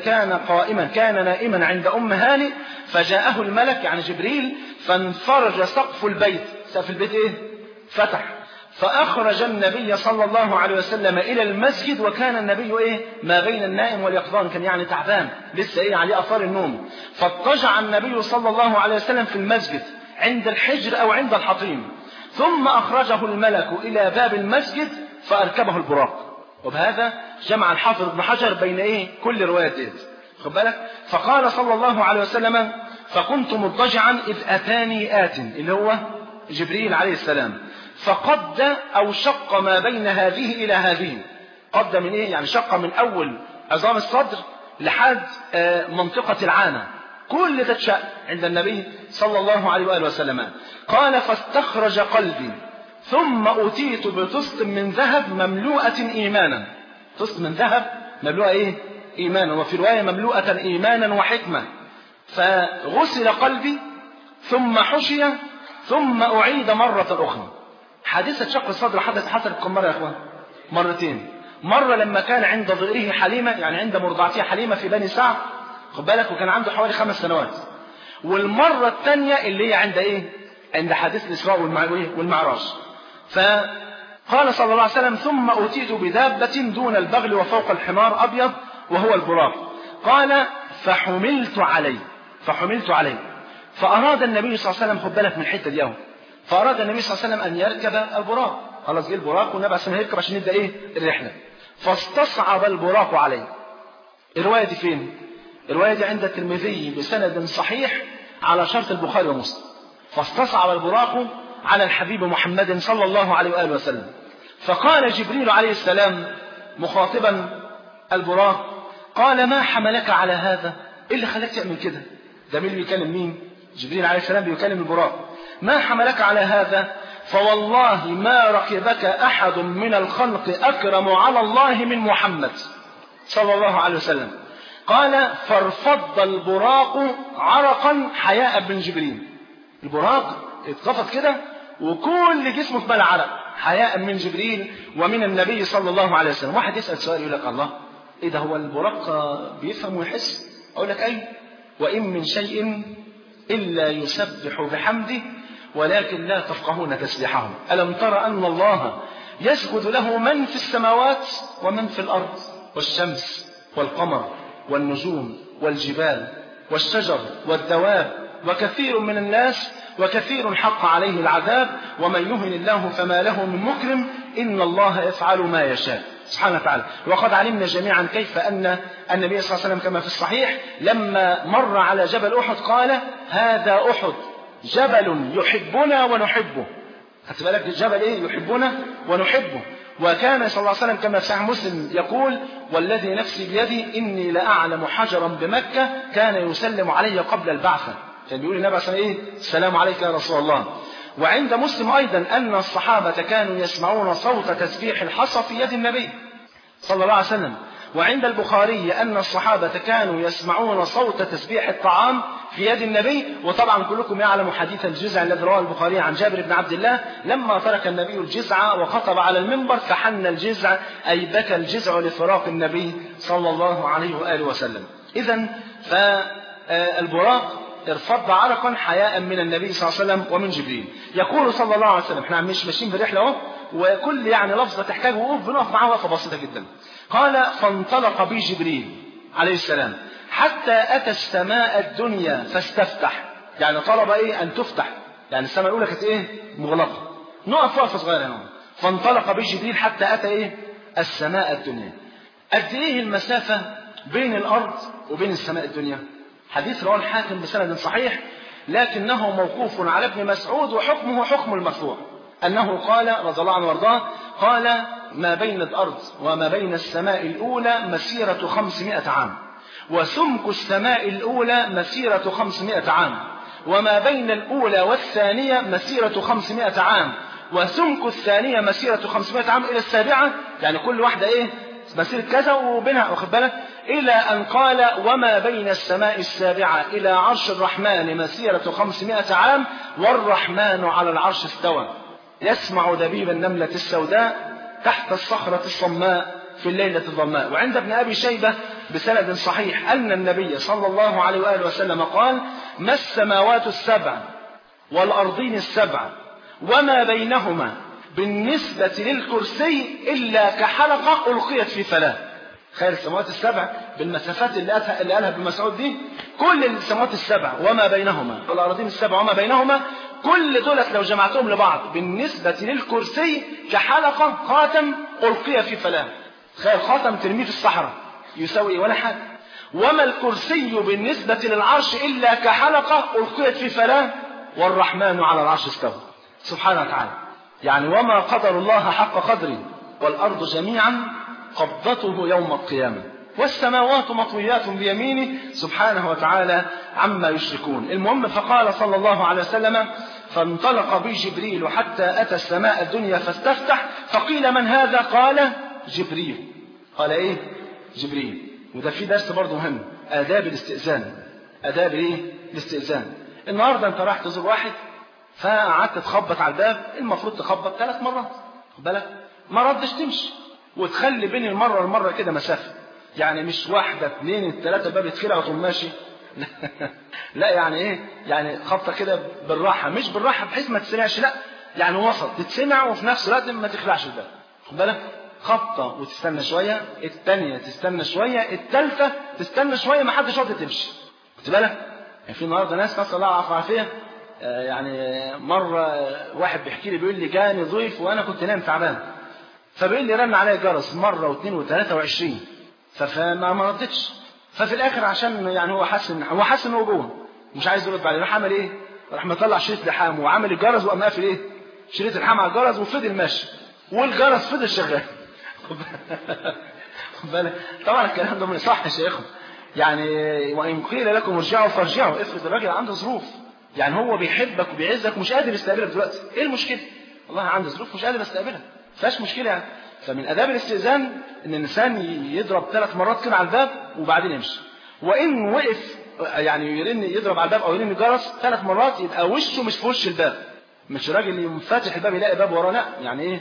Speaker 2: كان نائما عند أم هانئ، فجاءه الملك يعني جبريل فانفرج سقف البيت، سقف البيت فتح، فأخرج النبي صلى الله عليه وسلم إلى المسجد، وكان النبي ما بين النائم واليقظان، كان يعني تعبان لسه عليه أثار النوم، فاضطجع النبي صلى الله عليه وسلم في المسجد عند الحجر أو عند الحطيم، ثم أخرجه الملك إلى باب المسجد فأركبه البراق. وبهذا جمع الحافظ ابن حجر بين كل رواية خد بالك. فقال صلى الله عليه وسلم فكنت مضطجعا إذ أتاني آت، اللي هو جبريل عليه السلام فقد أو شق ما بين هذه إلى هذه. قد من إيه؟ يعني شق من أول عظام الصدر لحد منطقة العانة، كل ده شق عند النبي صلى الله عليه وآله وسلم. قال فاستخرج قلبي ثم أتيت بطست من ذهب مملوءة إيمانا. طست من ذهب مملوءة إيه؟ إيمانا، وفي رواية مملوءة إيمانا وحكمة. فغسل قلبي ثم حشي ثم أعيد مرة أخرى. حادثة شق الصدر حصلت كم مرة يا أخوان؟ مرتين. مرة لما كان عند ضئره حليمة، يعني عند مرضعتها حليمة في بني سعد، خد بالك، وكان عنده حوالي 5 سنوات. والمرة الثانية اللي هي عند إيه؟ عند حادث الإسراء والمعراج. فقال صلى الله عليه وسلم ثم أتيت بدابة دون البغل وفوق الحمار أبيض وهو البراق. قال فحملت عليه. فأراد النبي صلى الله عليه وسلم، خد بالك من الحتة دي أهو، فأراد النبي صلى الله عليه وسلم أن يركب البراق. خلاص جه البراق والنبي عليه الصلاة والسلام يركب عشان يبدأ إيه؟ الرحلة. فاستصعب البراق عليه. الرواية دي فين؟ الرواية دي عند الترمذي بسند صحيح على شرط البخاري ومسلم. فاستصعب البراق على الحبيب محمد صلى الله عليه وآله وسلم. فقال جبريل عليه السلام مخاطبا البراق، قال ما حملك على هذا؟ إيه اللي خلاك تعمل كده؟ ده مين اللي بيكلم مين؟ جبريل عليه السلام بيكلم البراق. ما حملك على هذا؟ فوالله ما ركبك أحد من الخلق أكرم على الله من محمد صلى الله عليه وسلم. قال فارفض البراق عرقا حياء بن جبريل. البراق اتخفض كده وكل جسمه اتملى عرق حياء من جبريل ومن النبي صلى الله عليه وسلم. واحد يسأل سؤال يقول لك الله ايه ده، هو البراق بيفهم ويحس؟ اقول لك اي، وإن من شيء إلا يسبح بحمده ولكن لا تفقهون تسبيحهم. ألم تر أن الله يسجد له من في السماوات ومن في الأرض، والشمس والقمر والنجوم والجبال والشجر والدواب وكثير من الناس وكثير حق عليه العذاب ومن يهن الله فما له من مكرم إن الله يفعل ما يشاء سبحانه وتعالى. وقد علمنا جميعا كيف أن النبي صلى الله عليه وسلم كما في الصحيح لما مر على جبل أحد قال هذا أحد جبل يحبنا ونحبه. خدت بالك الجبل ايه؟ يحبنا ونحبه. وكان صلى الله عليه وسلم كما في صحيح مسلم يقول والذي نفسي بيدي إني لأعلم حجرا بمكة كان يسلم علي قبل البعثة. كان بيقول النبي صلى الله عليه وسلم السلام عليك يا رسول الله. وعند مسلم أيضا أن الصحابة كانوا يسمعون صوت تسبيح الحصى في يد النبي صلى الله عليه وسلم. وعند البخاري أن الصحابة كانوا يسمعون صوت تسبيح الطعام في يد النبي. وطبعا كلكم يعلم حديث الجزع الذي رواه البخاري عن جابر بن عبد الله لما ترك النبي الجزع وخطب على المنبر فحن الجزع أي بكى الجزع لفراق النبي صلى الله عليه وآله وسلم. إذن فالبراق ارفض عرقا حياء من النبي صلى الله عليه وسلم ومن جبريل. يقول صلى الله عليه وسلم، احنا مش ماشيين برحلة اهو وكل يعني لفظة تحتاج وقوف بنقف معها وقفة بسيطة جدا. قال فانطلق بي جبريل عليه السلام حتى أتى السماء الدنيا فاستفتح، يعني طلب ايه؟ أن تفتح، يعني السماء الأولى كانت ايه؟ مغلقة. نقف وقفة صغيرة هنا. فانطلق بي جبريل حتى أتى ايه؟ السماء الدنيا. قد ايه المسافة بين الأرض وبين السماء الدنيا؟ حديث رواه الحاكم بسند صحيح لكنه موقوف على ابن مسعود وحكمه حكم المرفوع أنه قال رضي الله عنه وارضاه قال ما بين الأرض وما بين السماء الأولى مسيرة 500 عام وسمك السماء الأولى مسيرة 500 عام وما بين الأولى والثانية مسيرة 500 عام وسمك الثانية مسيرة 500 عام إلى السابعة، يعني كل واحدة إيه؟ مسيرة كذا وبينها، واخد بالك، إلى أن قال وما بين السماء السابعة إلى عرش الرحمن مسيرة 500 عام والرحمن على العرش استوى يسمع دبيب النملة السوداء تحت الصخرة الصماء في الليلة الظلماء. وعند ابن أبي شيبة بسند صحيح أن النبي صلى الله عليه وآله وسلم قال ما السماوات السبع والأرضين السبع وما بينهما بالنسبة للكرسي إلا كحلقة ألقيت في فلاة. خير السماوات السبع بالمسافات اللي قالها ابن مسعود دي، كل السماوات السبع وما بينهما والأرضين السبع وما بينهما كل دولت لو جمعتهم لبعض بالنسبة للكرسي كحلقة خاتم ألقي في فلاة. خير خاتم ترميه في الصحراء يساوي ولا حاجة. وما الكرسي بالنسبة للعرش إلا كحلقة ألقيت في فلاة والرحمن على العرش استوى. سبحانه وتعالى. يعني وما قدر الله حق قدره والأرض جميعا قبضته يوم القيامة والسماوات مطويات بيمينه سبحانه وتعالى عما يشركون. المهم فقال صلى الله عليه وسلم فانطلق بي جبريل حتى أتى السماء الدنيا فاستفتح فقيل من هذا؟ قال جبريل. قال إيه؟ جبريل. وده في درس برضه مهم، آداب الاستئذان. آداب إيه؟ الاستئذان. النهاردة أنت راح تزور واحد فقعدت تخبط على الباب، المفروض تخبط 3 مرات، خد بالك، ما ردش تمشي وتخلي بين المرة والمرة كده مسافة، يعني مش 1 2 3 الباب يتخلع وتقوم ماشي لا يعني ايه؟ يعني خبطة كده بالراحة، مش بالراحة بحيث ما تسمعش، لا يعني وسط تتسمع وفي نفس الوقت ما تخلعش الباب، خد بالك، خبطة وتستنى شوية، الثانية تستنى شوية، الثالثة تستنى شوية، ما حدش راضي تمشي، خد بالك. يعني في النهارده ناس نسأل الله العافية والعافية. يعني مرة واحد بيحكي لي بيقول لي جاني ضيف وأنا كنت نايم تعبان، فبيقول لي رن عليا جرس مرة واثنين وثلاثة و20، فما ردتش. ففي الآخر عشان يعني هو حاسس إن هو جوه مش عايز يرد عليه، راح عمل إيه؟ راح مطلع شريط لحام وعمل الجرس وقام قافل إيه؟ شريط الحام على الجرس وفضل ماشي والجرس فضل شغال. خد بالك، طبعا الكلام ده ما يصحش يا إخوة. يعني وإن قيل لكم ارجعوا فارجعوا. افرض الراجل عنده ظروف، يعني هو بيحبك وبيعزك ومش قادر يستقبلك دلوقتي، ايه المشكله؟ والله عنده ظروف مش قادر يستقبلك، فاش مشكله يعني. فمن آداب الاستئذان ان الانسان يضرب 3 مرات كده على الباب وبعدين يمشي. وان وقف يعني يضرب على الباب او يرن الجرس 3 مرات يبقى وشه مش في وش الباب، مش راجل ينفتح الباب يلاقي باب وراه، لا يعني ايه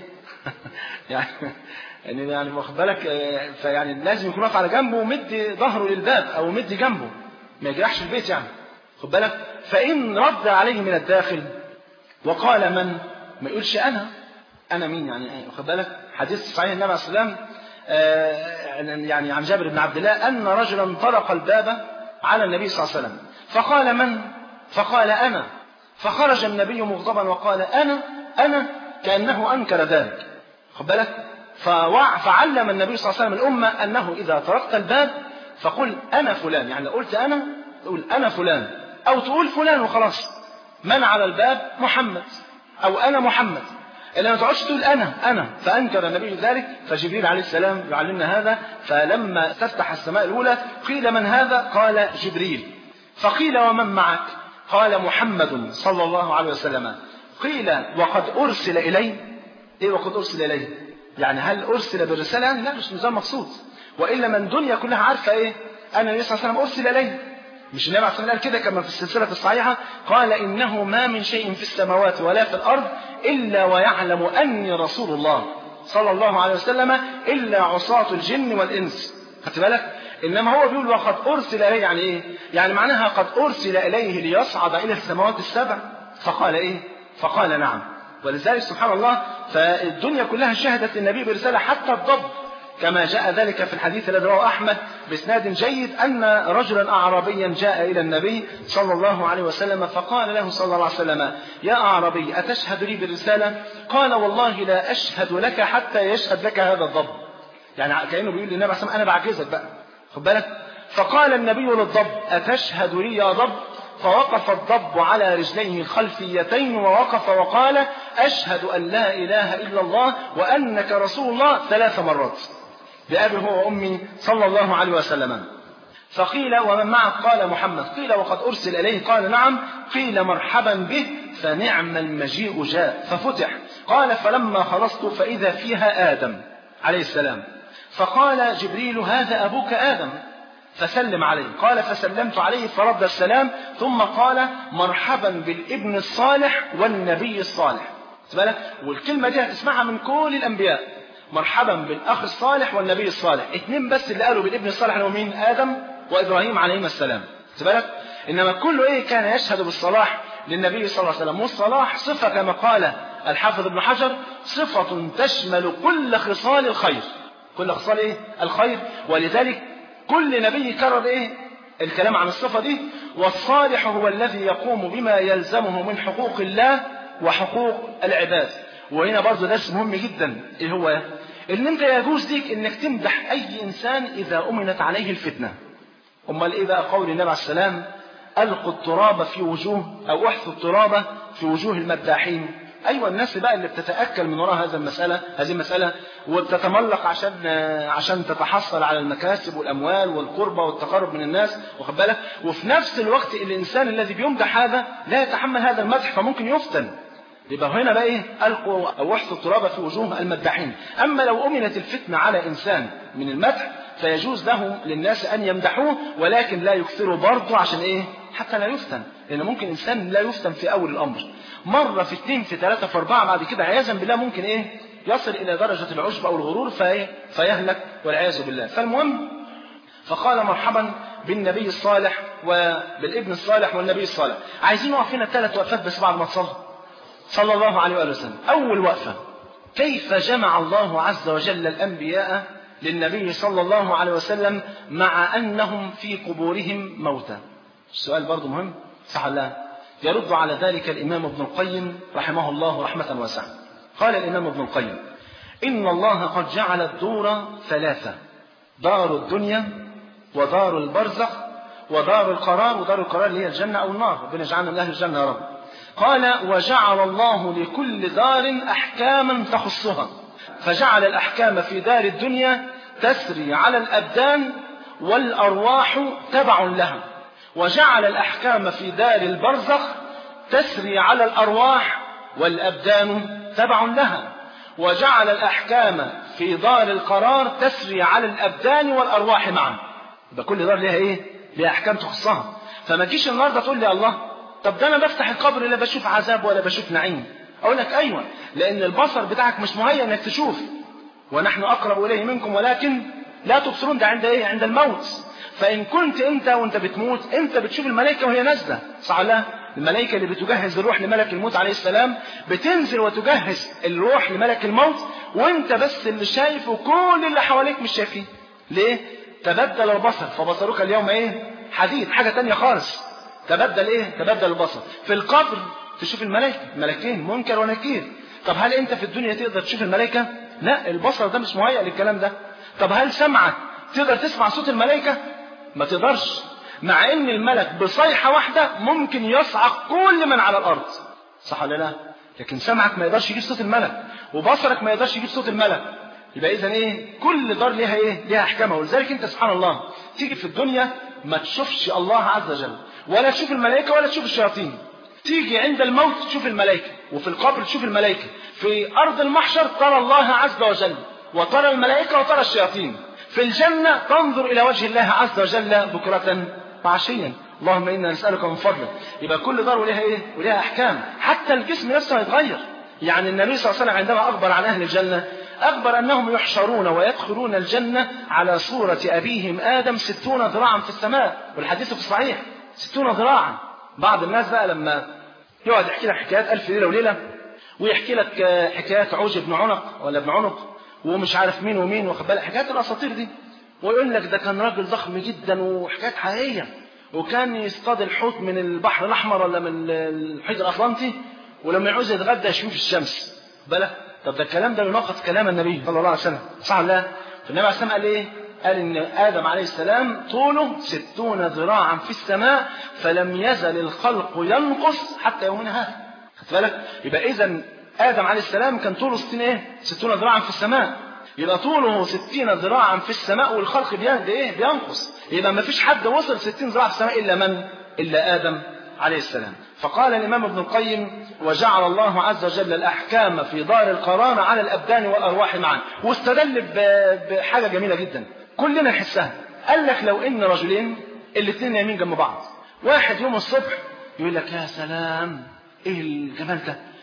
Speaker 2: يعني واخد بالك، فيعني لازم يكون واقف على جنبه ومدي ظهره للباب او مدي جنبه، ما يجرحش البيت يعني، خد بالك. فإن رد عليه من الداخل وقال من، ما يقولش أنا مين يعني، خد بالك. حديث صحيح النبي عليه السلام يعني عن جابر بن عبد الله أن رجلا طرق الباب على النبي صلى الله عليه وسلم فقال من؟ فقال أنا. فخرج النبي مغضبا وقال أنا كأنه أنكر ذلك، خد بالك. فعلم النبي صلى الله عليه وسلم الأمة أنه إذا طرقت الباب فقل أنا فلان، يعني لو قلت أنا تقول أنا فلان أو تقول فلان وخلاص. من على الباب؟ محمد أو أنا محمد، إلا ما تقعدش تقول أنا. فأنكر النبي ذلك، فجبريل عليه السلام يعلمنا هذا. فلما تفتح السماء الأولى قيل من هذا؟ قال جبريل. فقيل ومن معك؟ قال محمد صلى الله عليه وسلم. قيل وقد أرسل إليه. إيه وقد أرسل إليه؟ يعني هل أرسل بالرسالة؟ يعني لا، مش نظام مقصود، وإلا من الدنيا كلها عارفة إيه؟ أن النبي صلى الله عليه وسلم أرسل إليه. مش النبي عليه الصلاة والسلام قال كده كما في السلسلة الصحيحة، قال إنه ما من شيء في السماوات ولا في الأرض إلا ويعلم أني رسول الله صلى الله عليه وسلم إلا عصاة الجن والإنس، خدت بالك. إنما هو بيقول وقد أرسل إليه، يعني إيه؟ يعني معناها قد أرسل إليه ليصعد إلى السماوات السبع. فقال إيه؟ فقال نعم. ولذلك سبحان الله فالدنيا كلها شهدت النبي برسالة، حتى الضب، كما جاء ذلك في الحديث الذي رواه أحمد بإسناد جيد أن رجلا أعرابيا جاء إلى النبي صلى الله عليه وسلم فقال له صلى الله عليه وسلم يا أعرابي أتشهد لي بالرسالة؟ قال والله لا أشهد لك حتى يشهد لك هذا الضب، يعني كأنه بيقول للنبي عليه الصلاة والسلام أنا بعجزك بقى، خد بالك. فقال النبي للضب أتشهد لي يا ضب؟ فوقف الضب على رجليه الخلفيتين ووقف وقال أشهد أن لا إله إلا الله وأنك رسول الله 3 مرات بأبي هو وأمي صلى الله عليه وسلم. فقيل ومن معك؟ قال محمد. قيل وقد أرسل إليه؟ قال نعم. قيل مرحبا به، فنعم المجيء جاء. ففتح. قال فلما خلصت فإذا فيها آدم عليه السلام. فقال جبريل هذا أبوك آدم، فسلم عليه. قال فسلمت عليه فرد السلام، ثم قال مرحبا بالابن الصالح والنبي الصالح. بالك، والكلمة دي هتسمعها من كل الأنبياء، مرحبا بالأخ الصالح والنبي الصالح. 2 بس اللي قالوا بالابن الصالح اللي هم مين؟ آدم وإبراهيم عليهما السلام، بالك. إنما كله إيه؟ كان يشهد بالصلاح للنبي صلى الله عليه وسلم. والصلاح صفة كما قال الحافظ ابن حجر، صفة تشمل كل خصال الخير، كل خصال إيه؟ الخير. ولذلك كل نبي كرر إيه؟ الكلام عن الصفة دي. والصالح هو الذي يقوم بما يلزمه من حقوق الله وحقوق العباد. وهنا برضو درس مهم جدا، إيه هو؟ إن أنت يجوز ليك إنك تمدح أي إنسان إذا أمنت عليه الفتنة. أمال إيه بقى قول النبي عليه السلام ألقوا التراب في وجوه، أو أحثوا التراب في وجوه المداحين أيوة الناس بقى اللي بتتأكل من وراء هذه المسألة وبتتملق عشان تتحصل على المكاسب والأموال والقربة والتقرب من الناس، واخد بالك؟ وفي نفس الوقت الإنسان الذي بيمدح هذا لا يتحمل هذا المدح فممكن يفتن. يبقى هنا بقى ألقوا أو احثوا التراب في وجوه المداحين. أما لو أمنت الفتنة على إنسان من المدح فيجوز له للناس أن يمدحوه، ولكن لا يكثروا برضه عشان حتى لا يفتن، لأن ممكن إنسان لا يفتن في أول الأمر، مرة في 2 في 3 في 4، بعد كده عياذا بالله ممكن يصل إلى درجة العجب أو الغرور فيهلك والعياذ بالله. فالمهم فقال مرحبا بالنبي الصالح وبالابن الصالح والنبي الصالح. عايزين نقف هنا 3 وقفات بس بعد ما صلى الله عليه وآله وسلم. أول وقفة: كيف جمع الله عز وجل الأنبياء للنبي صلى الله عليه وسلم مع أنهم في قبورهم موتى؟ السؤال برضو مهم، صح ولا لا؟ يرد على ذلك الإمام ابن القيم رحمه الله رحمة واسعة. قال الإمام ابن القيم: إن الله قد جعل الدور 3: دار الدنيا ودار البرزخ ودار القرار. ودار القرار اللي هي الجنة أو النار، ربنا يجعلنا من أهل الجنة يا رب. قال: وجعل الله لكل دار أحكاما تخصها، فجعل الأحكام في دار الدنيا تسري على الأبدان والأرواح تبع لها، وجعل الأحكام في دار البرزخ تسري على الأرواح والأبدان تبع لها، وجعل الأحكام في دار القرار تسري على الأبدان والأرواح معا. يبقى كل دار لها لها أحكام تخصها. فما تجيش النهارده تقول لي الله طب ده أنا بفتح القبر لا بشوف عذاب ولا بشوف نعيم. أقول لك أيوة، لأن البصر بتاعك مش مهيأ إنك تشوف، ونحن أقرب إليه منكم ولكن لا تبصرون. ده عند عند الموت. فإن كنت أنت وأنت بتموت أنت بتشوف الملائكة وهي نازلة، صح ولا لا؟ الملائكة اللي بتجهز الروح لملك الموت عليه السلام بتنزل وتجهز الروح لملك الموت، وأنت بس اللي شايف وكل اللي حواليك مش شايفين. ليه؟ تبدل البصر فبصرك اليوم حديد، حاجة تانية خالص. تبدل البصر. في القبر تشوف الملائكة، ملكين منكر ونكير. طب هل أنت في الدنيا تقدر تشوف الملائكة؟ لا، البصر ده مش مهيأ للكلام ده. طب هل سمعك تقدر تسمع صوت الملائكة؟ ما تقدرش، مع ان الملك بصيحة واحدة ممكن يصعق كل من على الارض، صح ولا لا؟ لكن سمعك ما يقدرش يجيب صوت الملك، وبصرك ما يقدرش يجيب صوت الملك. يبقى اذا كل دار لها احكامها. ولذلك انت سبحان الله تيجي في الدنيا ما تشوفش الله عز وجل، ولا تشوف الملائكة ولا تشوف الشياطين. تيجي عند الموت تشوف الملائكة، وفي القبر تشوف الملائكة، في ارض المحشر ترى الله عز وجل وترى الملائكة وترى الشياطين، في الجنة تنظر إلى وجه الله عز وجل بكرة وعشيا. اللهم إنا نسألك من فضلك. يبقى كل دار ولها ولها أحكام. حتى الجسم نفسه هيتغير. يعني النبي صلى الله عليه وسلم عندما أخبر عن أهل الجنة أخبر أنهم يحشرون ويدخلون الجنة على صورة أبيهم آدم 60 ذراعا في السماء، والحديث في الصحيح 60 ذراعا. بعض الناس بقى لما يقعد يحكي لك حكايات ألف ليلة وليلة، ويحكي لك حكايات عوج بن عنق ولا ابن عنق ومش عارف مين ومين، واخد بالك حكايات الاساطير دي، ويقول لك ده كان راجل ضخم جدا وحكايات حقيقيه، وكان يصطاد الحوت من البحر الاحمر ولا من المحيط الاطلنطي، ولما يعوز يتغدى يشوف الشمس بالك. طب ده الكلام ده يناقض كلام النبي صلى الله عليه وسلم، صح ولا لا؟ فالنبي عليه السلام قال قال ان ادم عليه السلام طوله 60 ذراعا في السماء، فلم يزل الخلق ينقص حتى يومنا هذا. خدت بالك؟ يبقى اذا آدم عليه السلام كان طوله 60 ذراعا في السماء، يبقى طوله 60 ذراعا في السماء والخلق بينقص. يبقى ما فيش حد وصل 60 ذراع في السماء إلا من؟ إلا آدم عليه السلام. فقال الإمام ابن القيم: وجعل الله عز وجل الأحكام في دار القرار على الأبدان والأرواح معا. واستدل بحاجة جميلة جدا كلنا نحسها. قال لك لو إن رجلين الاثنين نايمين جنب بعض، واحد يوم الصبح يقول لك يا سلام إيه الجمال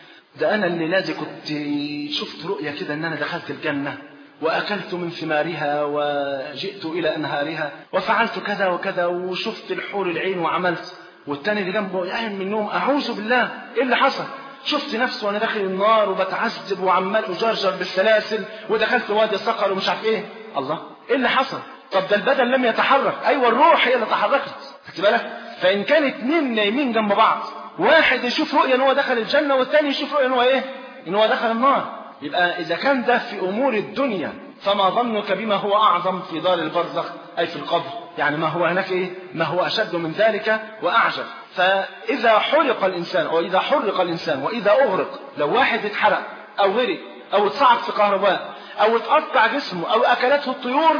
Speaker 2: ده أنا الليلة دي كنت شفت رؤية كده إن أنا دخلت الجنة وأكلت من ثمارها وجئت إلى أنهارها وفعلت كذا وكذا وشفت الحور العين وعملت. والتاني اللي جنبه قايم من النوم أعوذ بالله إيه اللي حصل؟ شفت نفسي وأنا داخل النار وبتعذب وعمال أجرجر بالسلاسل ودخلت وادي الصقر ومش عارف إيه. الله إيه اللي حصل؟ طب ده البدن لم يتحرك. أيوة الروح هي اللي تحركت. خدت بالك؟ فإن كان اتنين نايمين جنب بعض، واحد يشوف رؤية ان هو دخل الجنة والثاني يشوف رؤية ان هو ان هو دخل النار. يبقى اذا كان ده في امور الدنيا فما ظنك بما هو اعظم في دار البرزخ اي في القبر؟ يعني ما هو هناك ما هو اشد من ذلك واعجب. فإذا حرق الإنسان أو إذا حرق الإنسان وإذا أغرق، لو واحد اتحرق أو غرق أو اتصعد في كهرباء أو اتقطع جسمه أو أكلته الطيور،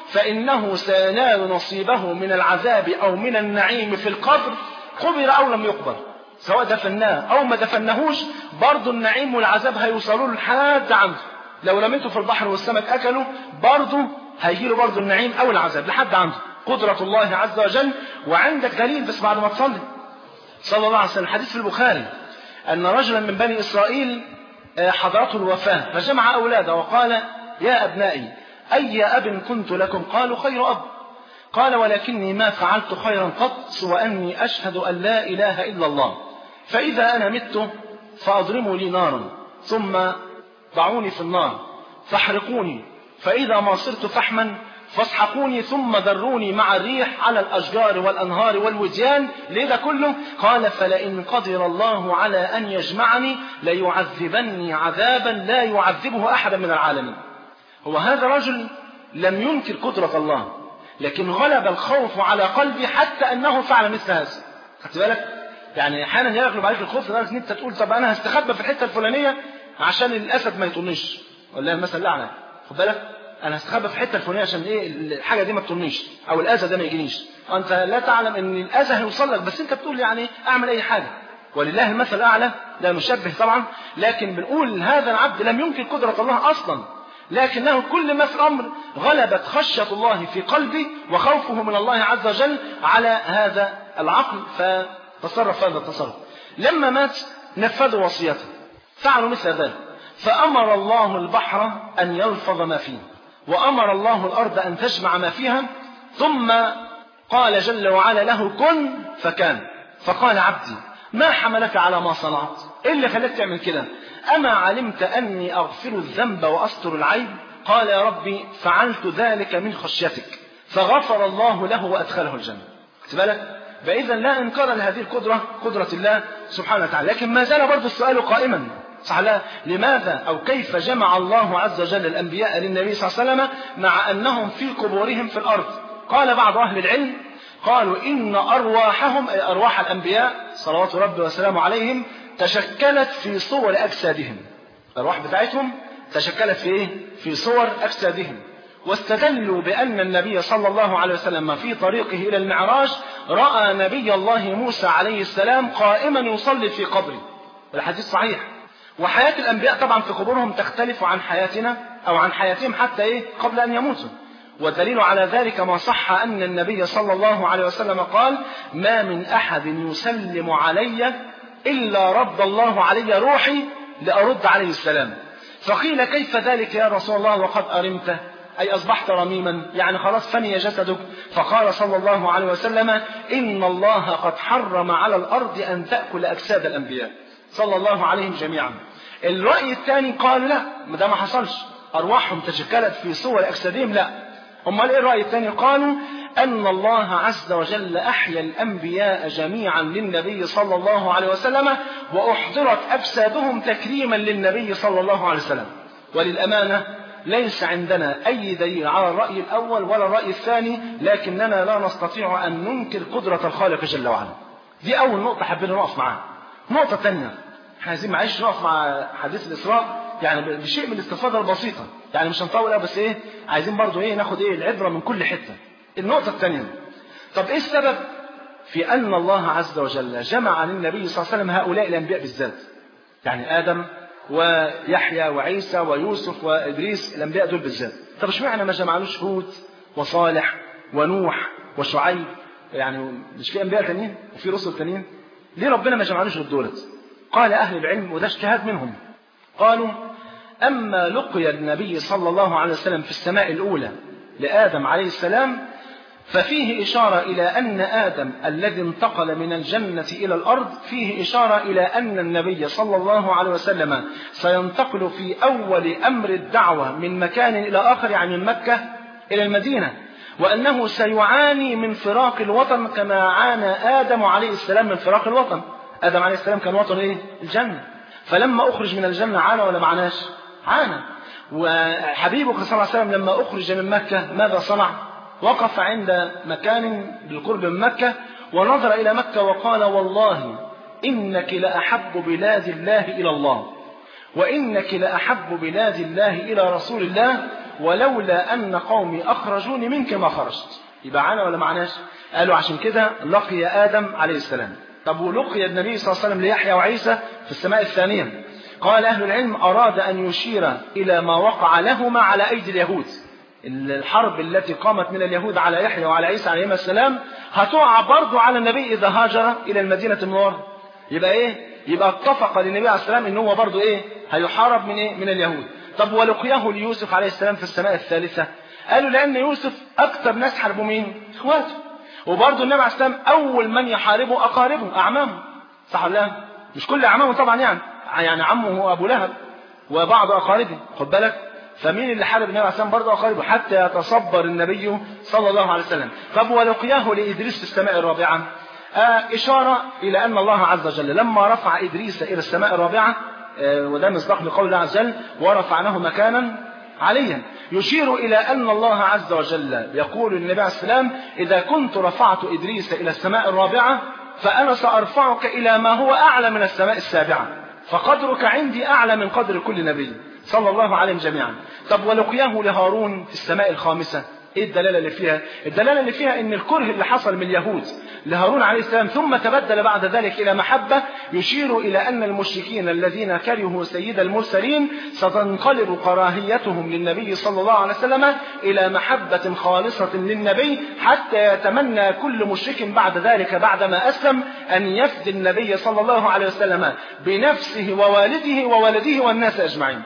Speaker 2: فإنه سينال نصيبه من العذاب أو من النعيم في القبر، قبر أو لم يقبر، سواء دفناه أو ما دفنهوش، برضو النعيم والعذاب هيوصلوا له لحد عنده. لو رميته في البحر والسمك أكله، برضو هيجيله برضو النعيم أو العذاب لحد عنده. قدرة الله عز وجل. وعندك دليل بس بعد ما تصلي صلى الله عليه وسلم، حديث في البخاري أن رجلا من بني إسرائيل حضرته الوفاة فجمع أولاده وقال: يا أبنائي، أي أب كنت لكم؟ قالوا: خير أب. قال: ولكني ما فعلت خيرا قط سوى أني أشهد أن لا إله إلا الله، فإذا أنا مت فأضرموا لي نارا ثم ضعوني في النار فاحرقوني، فإذا ما صرت فحما فاسحقوني ثم ذروني مع الريح على الأشجار والأنهار والوديان. ليه ده كله؟ قال: فلئن قدر الله على أن يجمعني ليعذبني عذابا لا يعذبه أحدا من العالمين. هو هذا رجل لم ينكر قدرة الله، لكن غلب الخوف على قلبي حتى أنه فعل مثل هذا. خدت بالك؟ يعني أحيانا يغلب عليك الخوف لدرجة أن أنت تقول: طب أنا هستخبى في الحتة الفلانية عشان الأسد ما يطنش، ولا المثل لعنة. خد بالك؟ أنا هستخبى في الحتة الفلانية عشان إيه الحاجة دي ما تطنش أو الأذى ده ما يجينيش. أنت لا تعلم أن الأذى هيوصل لك، بس أنت بتقول يعني أعمل أي حاجة. ولله المثل الأعلى، لا نشبه طبعا، لكن بنقول هذا العبد لم ينكر قدرة الله أصلا، لكنه كل ما في الأمر غلبت خشية الله في قلبي وخوفه من الله عز وجل على هذا العقل، فتصرف هذا التصرف. لما مات نفذوا وصيته، فعلوا مثل ذلك، فأمر الله البحر أن يلفظ ما فيه، وأمر الله الأرض أن تجمع ما فيها، ثم قال جل وعلا له: كن فكان. فقال: عبدي ما حملك على ما صنعت؟ إيه اللي خلاك تعمل كده؟ أما علمت أني أغفر الذنب وأستر العيب؟ قال: يا ربي فعلت ذلك من خشيتك. فغفر الله له وأدخله الجنة. خد بالك؟ فإذا لا إنكار لهذه القدرة، قدرة الله سبحانه وتعالى، لكن ما زال برضو السؤال قائما، صح لا؟ لماذا أو كيف جمع الله عز وجل الأنبياء للنبي صلى الله عليه وسلم مع أنهم في قبورهم في الأرض؟ قال بعض أهل العلم، قالوا إن أرواحهم أي أرواح الأنبياء صلوات ربي وسلامه عليهم تشكلت في صور أجسادهم. الأرواح بتاعتهم تشكلت في إيه؟ في صور أجسادهم. واستدلوا بأن النبي صلى الله عليه وسلم في طريقه إلى المعراج رأى نبي الله موسى عليه السلام قائما يصلي في قبره، والحديث صحيح. وحياة الأنبياء طبعا في قبورهم تختلف عن حياتنا أو عن حياتهم حتى إيه؟ قبل أن يموتوا. والدليل على ذلك ما صح أن النبي صلى الله عليه وسلم قال: ما من أحد يسلم علي إلا رد الله علي روحي لأرد عليه السلام. فقيل: كيف ذلك يا رسول الله وقد أرمت؟ أي أصبحت رميما، يعني خلاص فني جسدك. فقال صلى الله عليه وسلم: إن الله قد حرم على الأرض أن تأكل أجساد الأنبياء صلى الله عليهم جميعا. الرأي الثاني قالوا: لا، ده ما حصلش، أرواحهم تشكلت في صور أجسادهم. لا، أمال إيه الرأي الثاني؟ قالوا أن الله عز وجل أحيا الأنبياء جميعا للنبي صلى الله عليه وسلم، وأحضرت أجسادهم تكريما للنبي صلى الله عليه وسلم. وللأمانة ليس عندنا أي دليل على الرأي الأول ولا الرأي الثاني، لكننا لا نستطيع أن ننكر قدرة الخالق جل وعلا. دي أول نقطة حبينا نقف معاها. نقطة ثانية، عايزين معيش نقف مع حديث الإسراء يعني بشيء من الاستفاضة البسيطة، يعني مش هنطول بس إيه، عايزين برضو إيه ناخد إيه العبرة من كل حتة. النقطة الثانية، طب إيه السبب في أن الله عز وجل جمع للنبي صلى الله عليه وسلم هؤلاء الأنبياء بالذات؟ يعني آدم ويحيى وعيسى ويوسف وإدريس، الأنبياء دول بالذات. طب اشمعنى ما جمعلوش هود وصالح ونوح وشعيب؟ يعني مش في أنبياء تانيين وفي رسل تانيين، ليه ربنا ما جمعلوش دولت؟ قال أهل العلم، وده اجتهاد منهم، قالوا: أما لقي النبي صلى الله عليه وسلم في السماء الأولى لآدم عليه السلام ففيه إشارة إلى أن آدم الذي انتقل من الجنة إلى الأرض فيه إشارة إلى أن النبي صلى الله عليه وسلم سينتقل في أول أمر الدعوة من مكان إلى آخر، يعني من مكة إلى المدينة، وأنه سيعاني من فراق الوطن كما عانى آدم عليه السلام من فراق الوطن. آدم عليه السلام كان وطن إيه؟ الجنة. فلما أخرج من الجنة عانى ولا معناش؟ عانى. وحبيبك صلى الله عليه وسلم لما أخرج من مكة ماذا صنع؟ وقف عند مكان بالقرب من مكة ونظر إلى مكة وقال والله إنك لأحب بلاد الله إلى الله، وإنك لأحب بلاد الله إلى رسول الله، ولولا أن قومي أخرجوني منك ما خرجت. يبقى معانا ولا معناش؟ قالوا عشان كده لقي آدم عليه السلام. طب ولقي النبي صلى الله عليه وسلم ليحيى وعيسى في السماء الثانية. قال أهل العلم أراد أن يشير إلى ما وقع لهما على أيدي اليهود. الحرب التي قامت من اليهود على يحيى وعلى عيسى عليهما السلام هتقع برضه على النبي إذا هاجر إلى المدينة المنورة. يبقى إيه؟ يبقى اتفق للنبي عليه السلام إن هو برضه إيه؟ هيحارب من إيه؟ من اليهود. طب ولقياه ليوسف عليه السلام في السماء الثالثة. قالوا لأن يوسف أكثر ناس حاربوا مين؟ إخواته. وبرضه النبي عليه السلام أول من يحاربه أقاربه أعمامه. صح ولا لا؟ مش كل أعمامه طبعا، يعني عمه هو أبو لهب وبعض أقاربه، خد بالك. فمين اللي حارب النبي عليه السلام؟ برضه أقاربه، حتى يتصبر النبي صلى الله عليه وسلم. طب ولقياه لإدريس في السماء الرابعة. إشارة إلى أن الله عز وجل لما رفع إدريس إلى السماء الرابعة، وده مصداق لقول الله عز وجل ورفعناه مكانا عليا، يشير إلى أن الله عز وجل يقول للنبي عليه السلام إذا كنت رفعت إدريس إلى السماء الرابعة فأنا سأرفعك إلى ما هو أعلى من السماء السابعة، فقدرك عندي أعلى من قدر كل نبي صلى الله عليهم جميعا. طب ولقياه لهارون في السماء الخامسة. ايه الدلالة اللي فيها؟ الدلالة اللي فيها ان الكره اللي حصل من اليهود لهارون عليه السلام ثم تبدل بعد ذلك الى محبة، يشير الى ان المشركين الذين كرهوا سيد المرسلين ستنقلب كراهيتهم للنبي صلى الله عليه وسلم الى محبة خالصة للنبي، حتى يتمنى كل مشرك بعد ذلك بعدما اسلم ان يفدي النبي صلى الله عليه وسلم بنفسه ووالده وولده والناس اجمعين.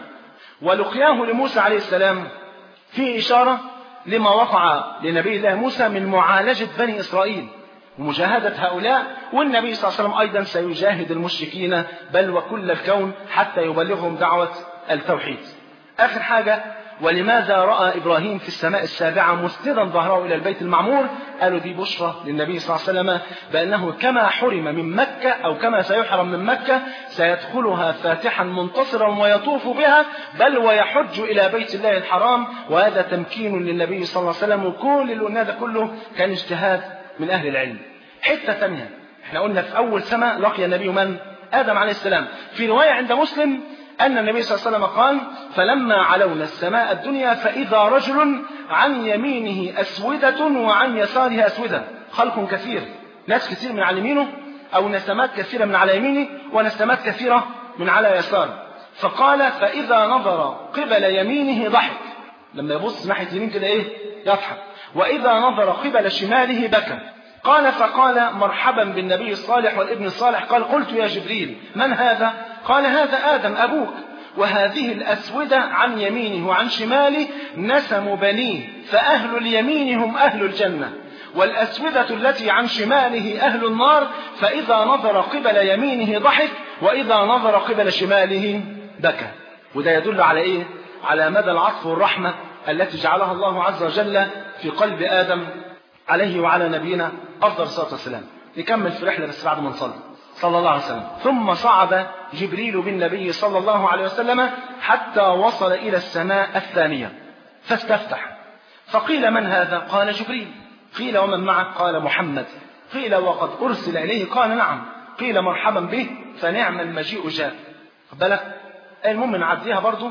Speaker 2: ولقياه لموسى عليه السلام في إشارة لما وقع لنبي الله موسى من معالجة بني إسرائيل ومجاهدة هؤلاء، والنبي صلى الله عليه وسلم أيضا سيجاهد المشركين بل وكل الكون حتى يبلغهم دعوة التوحيد. آخر حاجة، ولماذا رأى إبراهيم في السماء السابعة مسندا ظهره إلى البيت المعمور؟ قالوا دي بشرى للنبي صلى الله عليه وسلم بأنه كما حرم من مكة أو كما سيحرم من مكة سيدخلها فاتحا منتصرا ويطوف بها بل ويحج إلى بيت الله الحرام، وهذا تمكين للنبي صلى الله عليه وسلم. وكل اللي قلنا ده كله كان اجتهاد من أهل العلم. حتة ثانية، احنا قلنا في أول سماء لقي النبي من؟ آدم عليه السلام. في رواية عند مسلم أن النبي صلى الله عليه وسلم قال فلما علونا السماء الدنيا فإذا رجل عن يمينه أسودة وعن يساره أسودة، خلق كثير، ناس كثير من على يمينه أو نسمات كثيرة من على يمينه ونسمات كثيرة من على يساره. فقال فإذا نظر قبل يمينه ضحك، لما يبص ناحية يمين كده إيه؟ يضحك. وإذا نظر قبل شماله بكى. قال فقال مرحبا بالنبي الصالح والابن الصالح. قال قلت يا جبريل من هذا؟ قال هذا آدم أبوك، وهذه الأسودة عن يمينه وعن شماله نسم بنيه، فأهل اليمين هم أهل الجنة، والأسودة التي عن شماله أهل النار، فإذا نظر قبل يمينه ضحك وإذا نظر قبل شماله بكى. وده يدل على إيه؟ على مدى العطف والرحمة التي جعلها الله عز وجل في قلب آدم عليه وعلى نبينا أفضل الصلاة والسلام. نكمل في رحلة بس بعد ما نصلي صلى الله عليه وسلم. ثم صعد جبريل بالنبي صلى الله عليه وسلم حتى وصل إلى السماء الثانية فاستفتح. فقيل من هذا؟ قال جبريل. قيل ومن معك؟ قال محمد. قيل وقد أرسل إليه؟ قال نعم. قيل مرحبا به، فنعم المجيء جاء. بالك المهم نعديها برضو.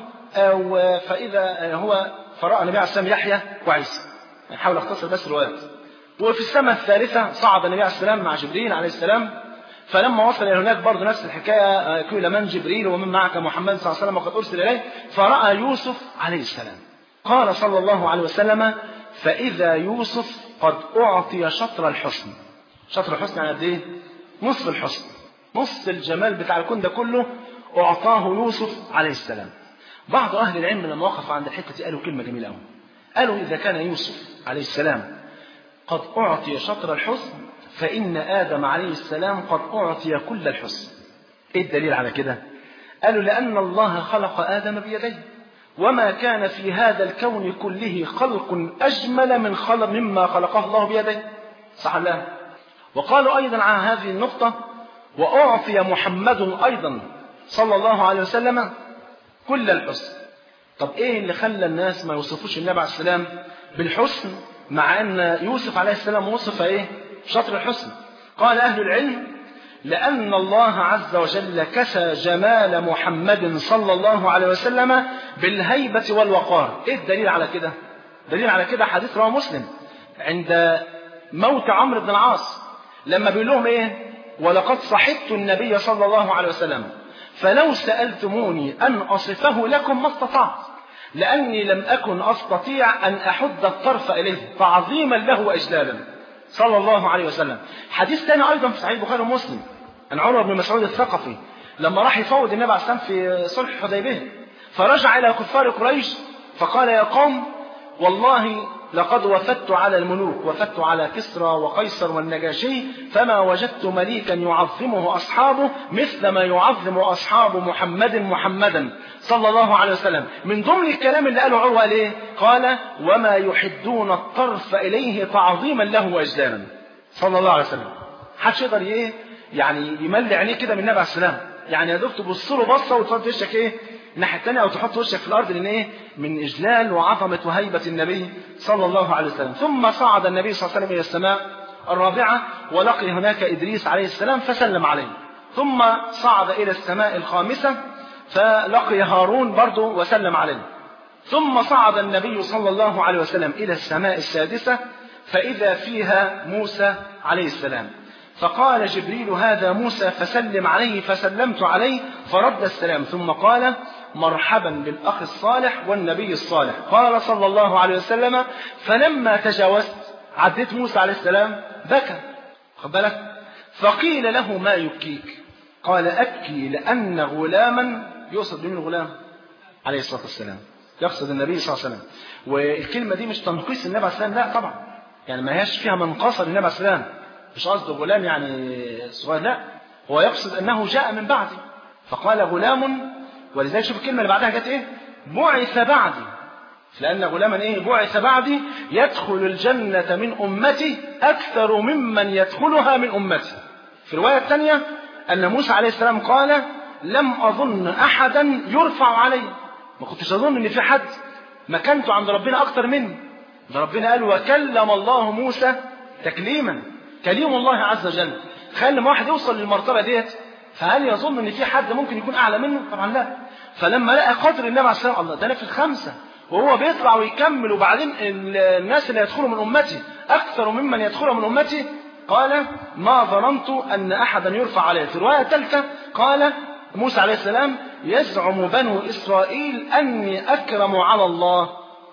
Speaker 2: فإذا هو فرأى النبي عليه السلام يحيى وعيسى. نحاول اختصر بس الروايات. وفي السماء الثالثة صعد النبي عليه السلام مع جبريل عليه السلام. فلما وصل إلى هناك برضو نفس الحكاية، قيل من جبريل ومن معك محمد صلى الله عليه وسلم وقد أرسل إليه. فرأى يوسف عليه السلام. قال صلى الله عليه وسلم فإذا يوسف قد أعطي شطر الحسن. شطر الحسن يعني قد إيه؟ نصف الحسن، نصف الجمال بتاع الكون ده كله أعطاه يوسف عليه السلام. بعض أهل العلم لما وقف عند الحتة دي قالوا كلمة جميلة أوي. قالوا إذا كان يوسف عليه السلام قد أعطي شطر الحسن فإن آدم عليه السلام قد أعطي كل الحسن. إيه الدليل على كده؟ قالوا لأن الله خلق آدم بيديه، وما كان في هذا الكون كله خلق أجمل من خلق مما خلقه الله بيديه. صح الله. وقالوا أيضا عن هذه النقطة وأعطي محمد أيضا صلى الله عليه وسلم كل الحسن. طب إيه اللي خلى الناس ما يوصفوش النبي عليه السلام بالحسن مع أن يوسف عليه السلام وصف إيه؟ شطر الحسن. قال أهل العلم: لأن الله عز وجل كسى جمال محمد صلى الله عليه وسلم بالهيبة والوقار. إيه الدليل على كده؟ دليل على كده حديث رواه مسلم عند موت عمرو بن العاص، لما بيقول لهم إيه: ولقد صحبت النبي صلى الله عليه وسلم فلو سألتموني أن أصفه لكم ما استطعت، لأني لم أكن أستطيع أن أحد الطرف إليه تعظيما له وإجلالا صلى الله عليه وسلم. حديث ثاني أيضا في صحيح البخاري ومسلم عن عمر بن مسعود الثقفي لما راح يفوض النبي عليه الصلاة والسلام في صلح الحديبية، فرجع إلى كفار قريش فقال: يا قوم، والله لقد وفدت على الملوك، وفدت على كسرى وقيصر والنجاشي، فما وجدت مليكا يعظمه أصحابه مثل ما يعظم أصحاب محمدا صلى الله عليه وسلم. من ضمن الكلام اللي قاله عروة عليه قال: وما يحدون الطرف إليه تعظيما له وإجلالا صلى الله عليه وسلم. حدش يقدر يعني يملي عينيه كده من النبي عليه السلام، يعني يا دوب تبص له بصه وتحط وشك الناحيه الثانيه، او تحط وشك في الارض، لان من اجلال وعظمه وهيبه النبي صلى الله عليه وسلم. ثم صعد النبي صلى الله عليه وسلم الى السماء الرابعه، ولقي هناك ادريس عليه السلام فسلم عليه. ثم صعد الى السماء الخامسه فلقي هارون برضه وسلم عليه. ثم صعد النبي صلى الله عليه وسلم الى السماء السادسه فاذا فيها موسى عليه السلام، فقال جبريل: هذا موسى فسلم عليه، فسلمت عليه فرد السلام، ثم قال: مرحبا بالأخ الصالح والنبي الصالح. قال صلى الله عليه وسلم: فلما تجاوزت عديت موسى عليه السلام بكى، خد بالك، فقيل له: ما يبكيك؟ قال: أبكي لأن غلاما، يقصد من الغلام عليه الصلاة والسلام، يقصد النبي صلى الله عليه وسلم. والكلمة دي مش تنقيص النبي عليه السلام، لا طبعا، يعني ما هيش فيها منقصة للنبي عليه السلام، مش قصده غلام يعني صغير، لا، هو يقصد أنه جاء من بعدي فقال غلام. ولذلك شوف الكلمة اللي بعدها جت إيه؟ بعث بعدي، لأن غلاما إيه؟ بعث بعدي يدخل الجنة من أمتي أكثر ممن يدخلها من أمتي. في الرواية الثانية أن موسى عليه السلام قال: لم أظن أحدا يرفع علي، ما كنتش أظن أن في حد مكانته عند ربنا أكثر مني. ده ربنا قال: وكلم الله موسى تكليما، كليم الله عز وجل. خلي ما واحد يوصل للمرتبة ديت، فهل يظن ان في حد ممكن يكون اعلى منه؟ طبعا لا. فلما لقى قدر النبي عليه الصلاه والسلام، الله ده انا في الخمسه وهو بيطلع ويكمل، وبعدين الناس اللي يدخلوا من امتي اكثر ممن يدخلوا من امتي، قال: ما ظننت ان احدا يرفع عليه. في الروايه الثالثه قال موسى عليه السلام: يزعم بنو اسرائيل اني اكرم على الله،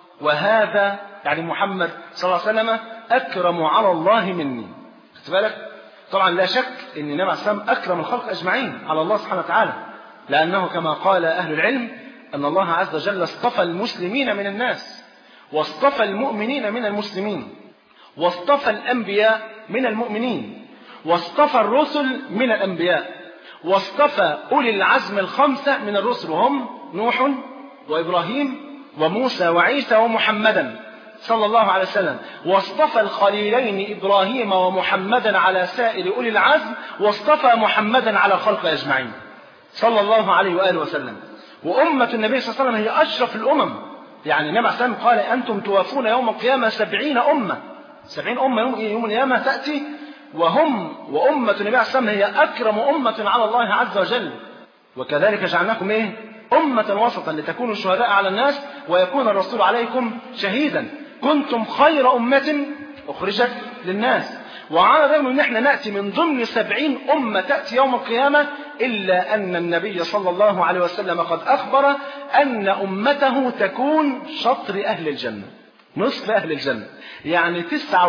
Speaker 2: وهذا يعني محمد صلى الله عليه وسلم اكرم على الله مني. خد بالك؟ طبعا لا شك ان النبي عليه الصلاه والسلام اكرم الخلق اجمعين على الله سبحانه وتعالى، لانه كما قال اهل العلم ان الله عز وجل اصطفى المسلمين من الناس، واصطفى المؤمنين من المسلمين، واصطفى الانبياء من المؤمنين، واصطفى الرسل من الانبياء، واصطفى اولي العزم الخمسه من الرسل، وهم نوح وابراهيم وموسى وعيسى ومحمدا صلى الله عليه وسلم، واصطفى الخليلين إبراهيم ومحمدا على سائر أولي العزم، واصطفى محمدا على الخلق أجمعين صلى الله عليه وآله وسلم. وأمة النبي صلى الله عليه وسلم هي أشرف الأمم، يعني النبي عليه الصلاة والسلام قال: أنتم توافون يوم القيامة 70 أمة، 70 أمة يوم القيامة تأتي، وهم وأمة النبي عليه الصلاة والسلام هي أكرم أمة على الله عز وجل. وكذلك جعلناكم أمة وسطا لتكونوا شهداء على الناس ويكون الرسول عليكم شهيدا، كنتم خير أمة أخرجت للناس. وعلى الرغم من احنا نأتي من ضمن 70 أمة تأتي يوم القيامة، إلا أن النبي صلى الله عليه وسلم قد أخبر أن أمته تكون شطر أهل الجنة، نصف أهل الجنة، يعني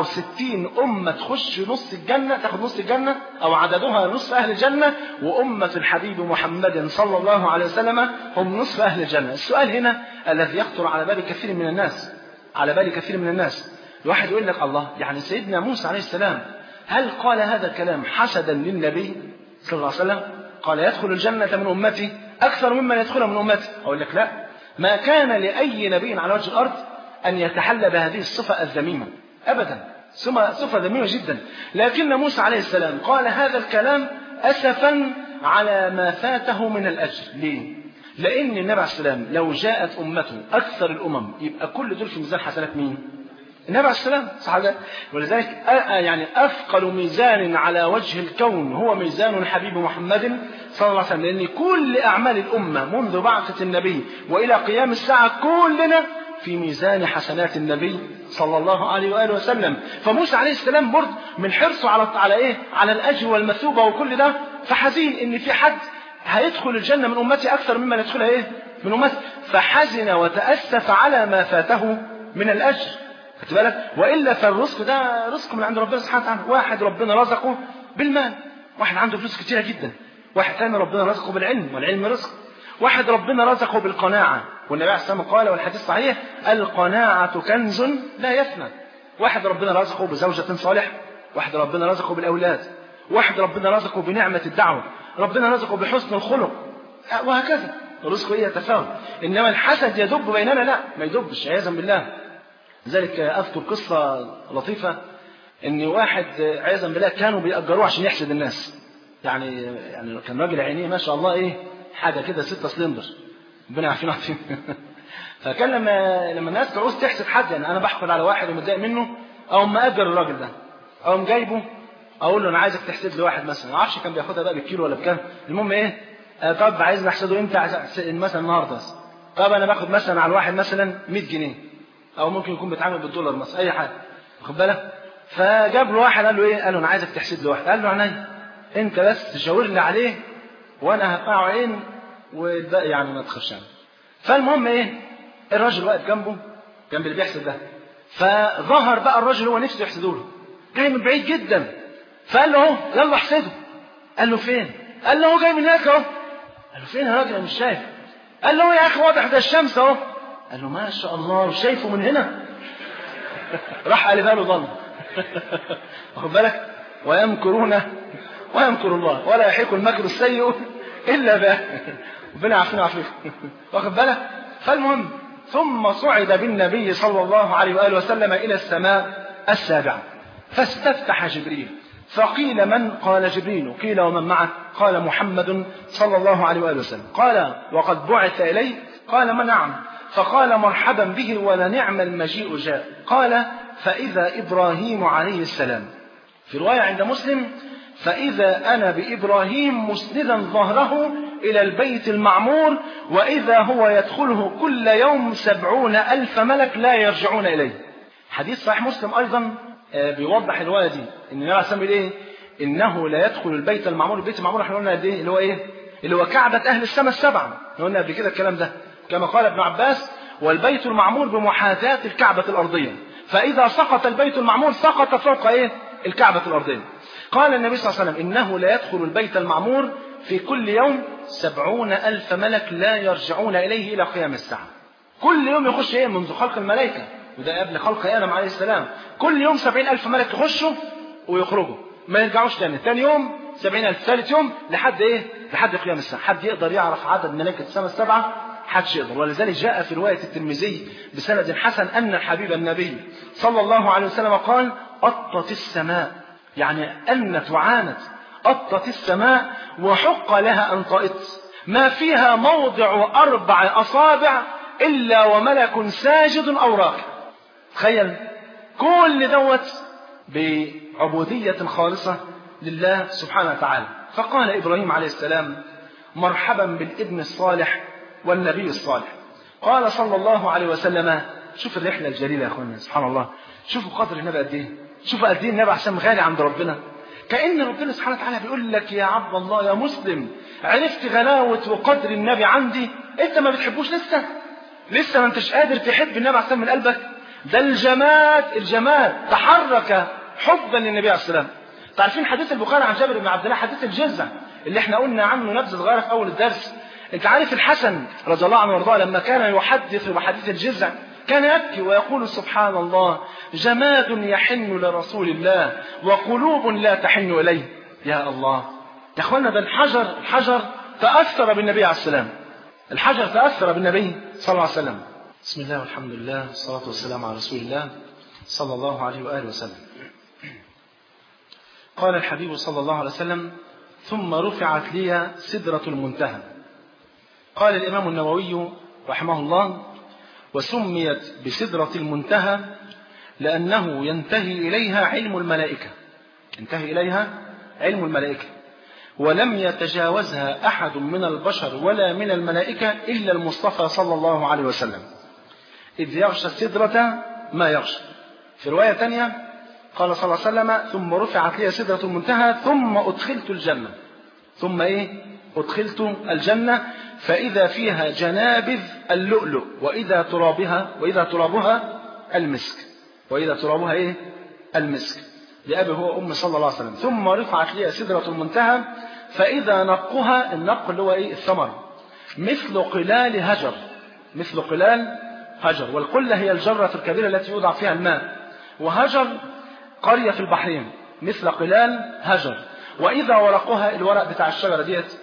Speaker 2: 69 أمة تخش نص الجنة، تاخد نص الجنة أو عددها نصف أهل الجنة، وأمة الحبيب محمد صلى الله عليه وسلم هم نصف أهل الجنة. السؤال هنا الذي يخطر على بال كثير من الناس، على بال كثير من الناس، الواحد يقول لك: الله، يعني سيدنا موسى عليه السلام هل قال هذا الكلام حسدا للنبي صلى الله عليه وسلم؟ قال: يدخل الجنة من أمتي أكثر ممن يدخل من أمتي. أقول لك: لا، ما كان لأي نبي على وجه الأرض أن يتحلى بهذه الصفة الذميمة أبدا، صفة ذميمة جدا. لكن موسى عليه السلام قال هذا الكلام أسفا على ما فاته من الأجر. ليه؟ لأن النبي عليه السلام لو جاءت أمته أكثر الأمم، يبقى كل دول في ميزان حسنات مين؟ النبي عليه السلام صحابة. ولذلك يعني أثقل ميزان على وجه الكون هو ميزان الحبيب محمد صلى الله عليه وسلم، لأن كل أعمال الأمة منذ بعثة النبي وإلى قيام الساعة كلنا في ميزان حسنات النبي صلى الله عليه وآله وسلم. فموسى عليه السلام برضه من حرصه على إيه؟ على الأجر والمثوبة وكل ده، فحزين إن في حد هيدخل الجنة من أمتي أكثر مما يدخلها إيه؟ من أمتي، فحزن وتأسف على ما فاته من الأجر. خدت بالك؟ وإلا فالرزق ده رزق من عند ربنا سبحانه وتعالى. واحد ربنا رزقه بالمال، واحد عنده فلوس كتيرة جدا، واحد ثاني ربنا رزقه بالعلم، والعلم رزق، واحد ربنا رزقه بالقناعة، والنبي عليه الصلاة والسلام قال والحديث صحيح القناعة كنز لا يفنى. واحد ربنا رزقه بزوجة صالحة، واحد ربنا رزقه بالأولاد، واحد ربنا رزقه بنعمة الدعوة، ربنا رزقه بحسن الخلق، وهكذا الرزق إيه يتفاوت. إنما الحسد يدب بيننا، لا ما يدبش عياذا بالله. لذلك أذكر قصة لطيفة، إن واحد عياذا بالله كانوا بيأجروه عشان يحسد الناس. يعني كان راجل عينيه ما شاء الله إيه حاجة كده 6 سلندر، ربنا يعافينا فيه. فكان لما الناس تعوز تحسد حد، يعني أنا بحقد على واحد ومتضايق منه، أو ما أجر الراجل ده، أو جايبه أقول له أنا عايزك تحسد لي واحد مثلا، ما أعرفش كان بياخدها بقى بالكيلو ولا بكام، المهم إيه طب عايز نحسده إمتى؟ مثلا النهارده. طب أنا باخد مثلا على الواحد مثلا 100 جنيه، أو ممكن يكون بيتعامل بالدولار مثلا، أي حاجة، واخد بالك؟ فجاب له واحد قال له إيه؟ قال له أنا عايزك تحسد لي واحد. قال له عينيا، أنت بس تشاور لي عليه وأنا هقطعه عين والباقي يعني ما تخافش عنه. فالمهم إيه؟ الراجل واقف جنبه جنب اللي بيحسد ده، فظهر بقى الراجل هو نفسه يحسده له، جاي من بعيد جدا، فقال له اهو يلا احسده. قال له فين؟ قال له هو جاي من هناك اهو. قال له فين يا راجل انا مش شايف؟ قال له يا اخي واضح ده الشمس اهو. قال له ما شاء الله شايفه من هنا. راح قلبها له ضل. واخد بالك؟ ويمكرون ويمكر الله ولا يحيق المكر السيء الا به. ربنا يعافينا ويعافيك. واخد بالك؟ فالمهم ثم صعد بالنبي صلى الله عليه واله وسلم الى السماء السابعه، فاستفتح جبريل، فقيل من؟ قال جبريل. قيل ومن معه؟ قال محمد صلى الله عليه وآله وسلم. قال وقد بعث إليه؟ قال ما نعم. فقال مرحبا به ولنعم المجيء جاء. قال فإذا إبراهيم عليه السلام. في رواية عند مسلم فإذا أنا بإبراهيم مسندا ظهره إلى البيت المعمور وإذا هو يدخله كل يوم 70,000 ملك لا يرجعون إليه. حديث صحيح مسلم أيضا بيوضح الرواية دي، إن النبي عليه الصلاة والسلام إيه؟ إنه لا يدخل البيت المعمور. البيت المعمور احنا قلنا قد إيه؟ اللي هو إيه؟ اللي هو كعبة أهل السماء السبعة. قلنا قبل كده الكلام ده، كما قال ابن عباس والبيت المعمور بمحاذاة الكعبة الأرضية، فإذا سقط البيت المعمور سقط فوق إيه؟ الكعبة الأرضية. قال النبي صلى الله عليه وسلم إنه لا يدخل البيت المعمور في كل يوم 70,000 ملك لا يرجعون إليه إلى قيام الساعة. كل يوم يخش إيه؟ منذ خلق الملائكة، وده قبل خلق آدم عليه السلام. كل يوم 70,000 ملك يخشوا ويخرجوا ما يرجعوش تاني. تاني يوم 70,000، ثالث يوم لحد إيه؟ لحد قيام الساعة. حد يقدر يعرف عدد ملائكة السماء السبعة؟ حدش يقدر. ولذلك جاء في رواية الترمذي بسند حسن أن الحبيب النبي صلى الله عليه وسلم قال أطت السماء، يعني أنت وعانت، أطت السماء وحق لها أن طئت، ما فيها موضع 4 أصابع إلا وملك ساجد أو راكع. تخيل كل دوت بعبودية خالصة لله سبحانه وتعالى. فقال إبراهيم عليه السلام مرحبا بالابن الصالح والنبي الصالح. قال صلى الله عليه وسلم، شوف الرحلة الجليلة يا أخوانا، سبحان الله، شوفوا قدر النبي قد إيه، شوفوا قد إيه النبي عشان غالي عند ربنا. كأن ربنا سبحانه وتعالى بيقول لك يا عبد الله يا مسلم، عرفت غلاوة وقدر النبي عندي؟ أنت ما بتحبوش لسه ما أنتش قادر تحب النبي عشان من قلبك. ده الجمال تحرك حبا للنبي عليه السلام. تعرفين حديث البخاري عن جابر بن عبد الله، حديث الجزع اللي احنا قلنا عنه نبذة صغيرة في أول الدرس. انت عارف الحسن رضي الله عنه وارضاه لما كان يحدث بحديث الجزع كان يبكي ويقول سبحان الله جماد يحن لرسول الله وقلوب لا تحن إليه. يا الله يا اخوانا، ده الحجر تأثر بالنبي عليه السلام، الحجر تأثر بالنبي صلى الله عليه وسلم. بسم الله والحمد لله والصلاة والسلام على رسول الله صلى الله عليه وآله وسلم. قال الحبيب صلى الله عليه وسلم ثم رفعت لي سدرة المنتهى. قال الإمام النووي رحمه الله وسميت بسدرة المنتهى لأنه ينتهي إليها علم الملائكة، ينتهي إليها علم الملائكة، ولم يتجاوزها أحد من البشر ولا من الملائكة إلا المصطفى صلى الله عليه وسلم، إذ يغشى السدرة ما يغشى. في رواية تانية قال صلى الله عليه وسلم: ثم رفعت لي سدرة المنتهى ثم أدخلت الجنة. ثم أدخلت الجنة فإذا فيها جنابذ اللؤلؤ وإذا ترابها المسك. وإذا ترابها المسك، لأبي هو أم صلى الله عليه وسلم. ثم رفعت لي سدرة المنتهى فإذا نقها، النق اللي هو الثمر، مثل قلال هجر، مثل قلال هجر. والقلة هي الجرة الكبيرة التي يوضع فيها الماء، وهجر قرية في البحرين، مثل قلال هجر. وإذا ورقها، الورق بتاع الشجرة ديت،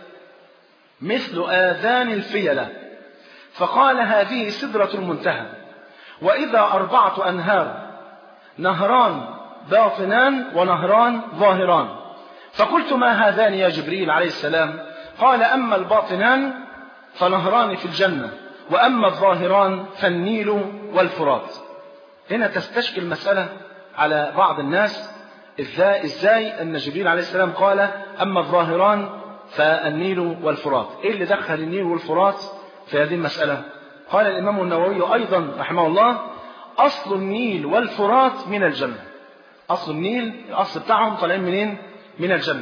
Speaker 2: مثل آذان الفيلة. فقال: هذه سدرة المنتهى. وإذا 4 أنهار، نهران باطنان ونهران ظاهران. فقلت: ما هذان يا جبريل عليه السلام؟ قال: أما الباطنان فنهران في الجنة، وأما الظاهران فالنيل والفرات. هنا تستشكل مسألة على بعض الناس، إزاي أن جبريل عليه السلام قال أما الظاهران فالنيل والفرات؟ إيه اللي دخل النيل والفرات في هذه المسألة؟ قال الإمام النووي أيضا رحمه الله: أصل النيل والفرات من الجنة. أصل النيل، الأصل بتاعهم طالعين منين؟ من الجنة.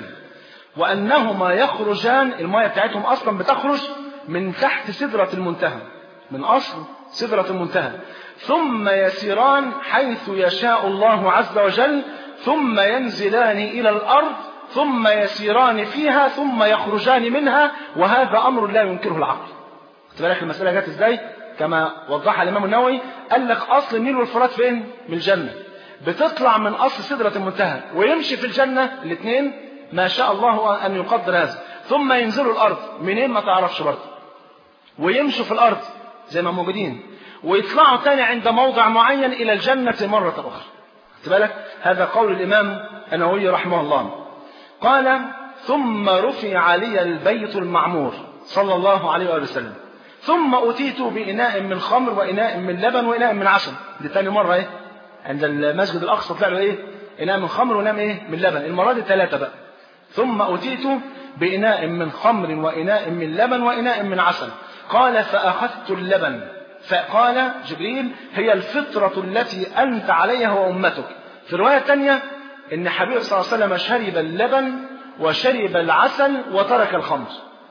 Speaker 2: وأنهما يخرجان، المياه بتاعتهم أصلا بتخرج من تحت سدرة المنتهى، من أصل سدرة المنتهى، ثم يسيران حيث يشاء الله عز وجل، ثم ينزلان إلى الأرض، ثم يسيران فيها، ثم يخرجان منها. وهذا أمر لا ينكره العقل. تبارك المسألة جات إزاي؟ كما وضحها الإمام النووي، قال لك أصل النيل والفرات فين؟ من الجنة. بتطلع من أصل سدرة المنتهى ويمشي في الجنة الاثنين، ما شاء الله أن يقدر هذا، ثم ينزلوا الأرض منين ما تعرفش برضه، ويمشوا في الأرض زي ما موجودين، ويطلعوا تاني عند موضع معين إلى الجنة مرة أخرى. تبالك هذا قول الإمام النووي رحمه الله. قال: ثم رفع لي البيت المعمور صلى الله عليه وآله وسلم، ثم أتيت بإناء من خمر وإناء من لبن وإناء من عسل. دي تاني مرة عند المسجد الأقصى طلع له إناء من خمر وإناء من لبن. المرة دي 3 بقى. ثم أتيت بإناء من خمر وإناء من لبن وإناء من عسل. قال: فأخذت اللبن. فقال جبريل: هي الفطرة التي أنت عليها وأمتك. في رواية تانية إن حبيب صلى الله عليه وسلم شرب اللبن وشرب العسل وترك الخمر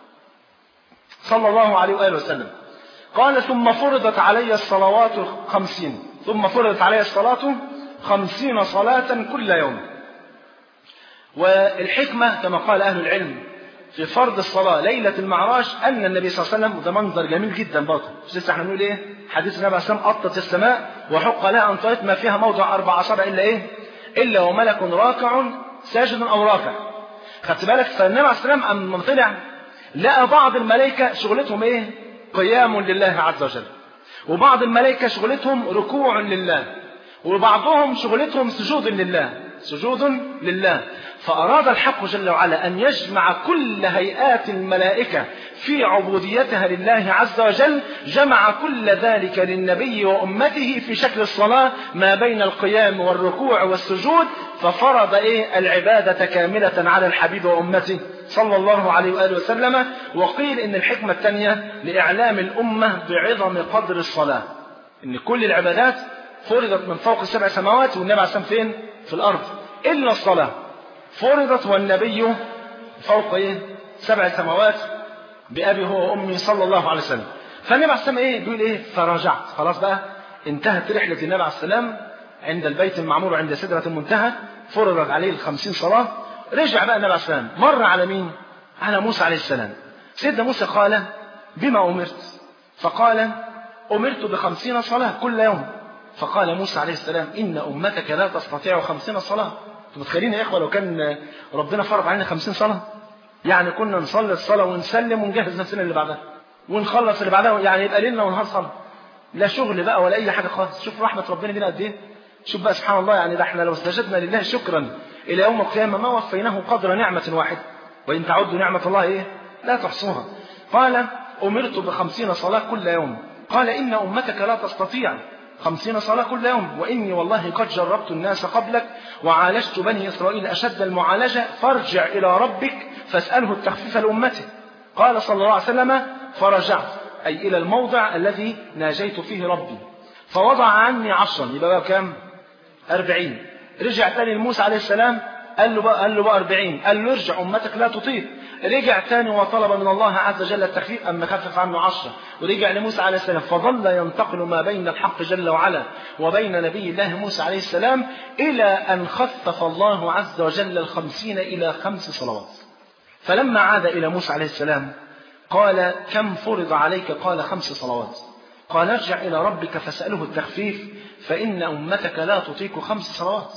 Speaker 2: صلى الله عليه وآله وسلم. قال: ثم فرضت علي الصلوات 50. ثم فرضت علي الصلاة 50 صلاة كل يوم. والحكمة كما قال أهل العلم في فرض الصلاة ليلة المعراج أن النبي صلى الله عليه وسلم، وده منظر جميل جدا برضه، مش لسه احنا بنقول حديث النبي صلى الله عليه وسلم: أطت السماء وحق لها أن طرت ما فيها موضع 14 إلا وملك راكع ساجد أو راكع. خدت بالك؟ فالنبي عليه السلام أما طلع لقى بعض الملائكة شغلتهم قيام لله عز وجل، وبعض الملائكة شغلتهم ركوع لله، وبعضهم شغلتهم سجود لله. فأراد الحق جل وعلا أن يجمع كل هيئات الملائكة في عبوديتها لله عز وجل، جمع كل ذلك للنبي وأمته في شكل الصلاة ما بين القيام والركوع والسجود، ففرض العبادة كاملة على الحبيب وأمته صلى الله عليه وآله وسلم. وقيل إن الحكمة الثانية لإعلام الأمة بعظم قدر الصلاة، إن كل العبادات فرضت من فوق 7 سماوات، والنبي عليه الصلاة والسلام فين؟ في الأرض، إلا الصلاة فرضت والنبي فوق 7 سماوات بأبي هو وأمي صلى الله عليه وسلم. فالنبي عليه الصلاة والسلام بيقول فرجعت، خلاص بقى انتهت رحلة النبي عليه السلام عند البيت المعمور عند سدرة المنتهى، فرضت عليه 50 صلاة. رجع بقى النبي عليه السلام، مر على مين؟ على موسى عليه السلام. سيدنا موسى قال: بما أمرت؟ فقال: أمرت ب50 صلاة كل يوم. فقال موسى عليه السلام: إن أمتك لا تستطيع 50 صلاة. انتوا متخيلين يا إخوة لو كان ربنا فرض علينا 50 صلاة؟ يعني كنا نصلي الصلاة ونسلم ونجهز نفسنا اللي بعدها ونخلص اللي بعدها، يعني يبقى ليلنا ونهار صلاة، لا شغل بقى ولا أي حاجة خالص. شوف رحمة ربنا بينا قد إيه. شوف بقى سبحان الله، يعني ده احنا لو استجدنا لله شكرا إلى يوم القيامة ما وفيناه قدر نعمة واحدة، وإن تعدوا نعمة الله لا تحصوها. قال: أمرت ب50 صلاة كل يوم. قال: إن أمتك لا تستطيع. 50 صلاة كل يوم، وإني والله قد جربت الناس قبلك وعالجت بني إسرائيل أشد المعالجة، فارجع إلى ربك فاسأله التخفيف لأمته. قال صلى الله عليه وسلم: فرجعت، أي إلى الموضع الذي ناجيت فيه ربي، فوضع عني 10، يبقى بقى كام؟ 40. رجع تاني لموسى عليه السلام، قال له بقى 40، قال له ارجع أمتك لا تطيق. رجع تاني وطلب من الله عز وجل التخفيف، أما خفف عنه 10. ورجع لموسى عليه السلام، فظل ينتقل ما بين الحق جل وعلا وبين نبي الله موسى عليه السلام، إلى أن خفف الله عز وجل 50 إلى 5 صلوات. فلما عاد إلى موسى عليه السلام قال: كم فرض عليك؟ قال: 5 صلوات. قال: ارجع إلى ربك فاسأله التخفيف فإن أمتك لا تطيق 5 صلوات.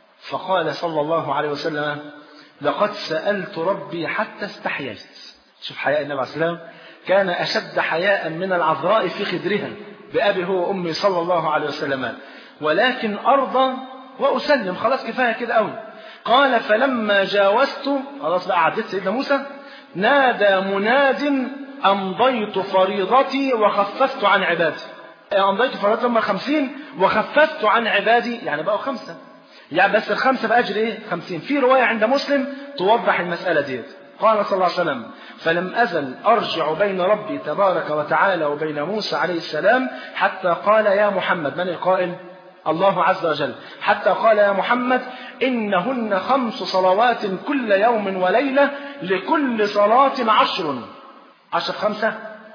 Speaker 2: فقال صلى الله عليه وسلم: لقد سألت ربي حتى استحييت. شوف حياء النبي عليه السلام، كان أشد حياء من العذراء في خدرها بأبي هو وأمي صلى الله عليه وسلم، ولكن أرضى وأسلم، خلاص كفاية كده قوي. قال: فلما جاوزت، خلاص بقى عديت سيدنا موسى، نادى مناد: أمضيت فريضتي وخففت عن عبادي. أمضيت فريضتي لما 50 وخففت عن عبادي، يعني بقوا 5، يعني بس ال5 بأجر إيه؟ 50. في رواية عند مسلم توضح المسألة دي. قال صلى الله عليه وسلم: فلم أزل أرجع بين ربي تبارك وتعالى وبين موسى عليه السلام حتى قال: يا محمد. من القائل؟ الله عز وجل. حتى قال: يا محمد إنهن 5 صلوات كل يوم وليلة، لكل صلاة 10. 10 5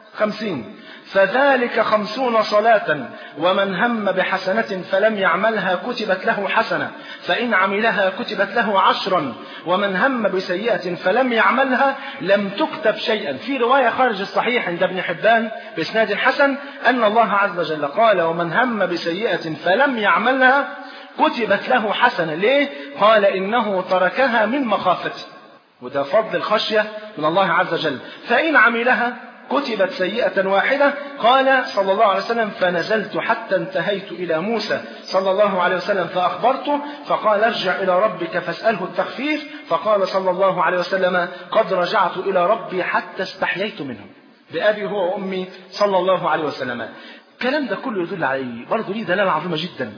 Speaker 2: 50، فذلك 50 صلاة، ومن هم بحسنة فلم يعملها كتبت له حسنة، فإن عملها كتبت له 10، ومن هم بسيئة فلم يعملها لم تكتب شيئا. في رواية خارج الصحيح عند ابن حبان بإسناد حسن أن الله عز وجل قال: ومن هم بسيئة فلم يعملها كتبت له حسنة. ليه؟ قال: إنه تركها من مخافته، وده فضل الخشية من الله عز وجل. فإن عملها كتبت سيئة واحدة. قال صلى الله عليه وسلم: فنزلت حتى انتهيت إلى موسى صلى الله عليه وسلم فأخبرته، فقال: ارجع إلى ربك فاسأله التخفيف. فقال صلى الله عليه وسلم: قد رجعت إلى ربي حتى استحييت منه، بأبي هو وأمي صلى الله عليه وسلم. الكلام ده كله يدل عليه برضه ليه دلالة عظيمة جدا.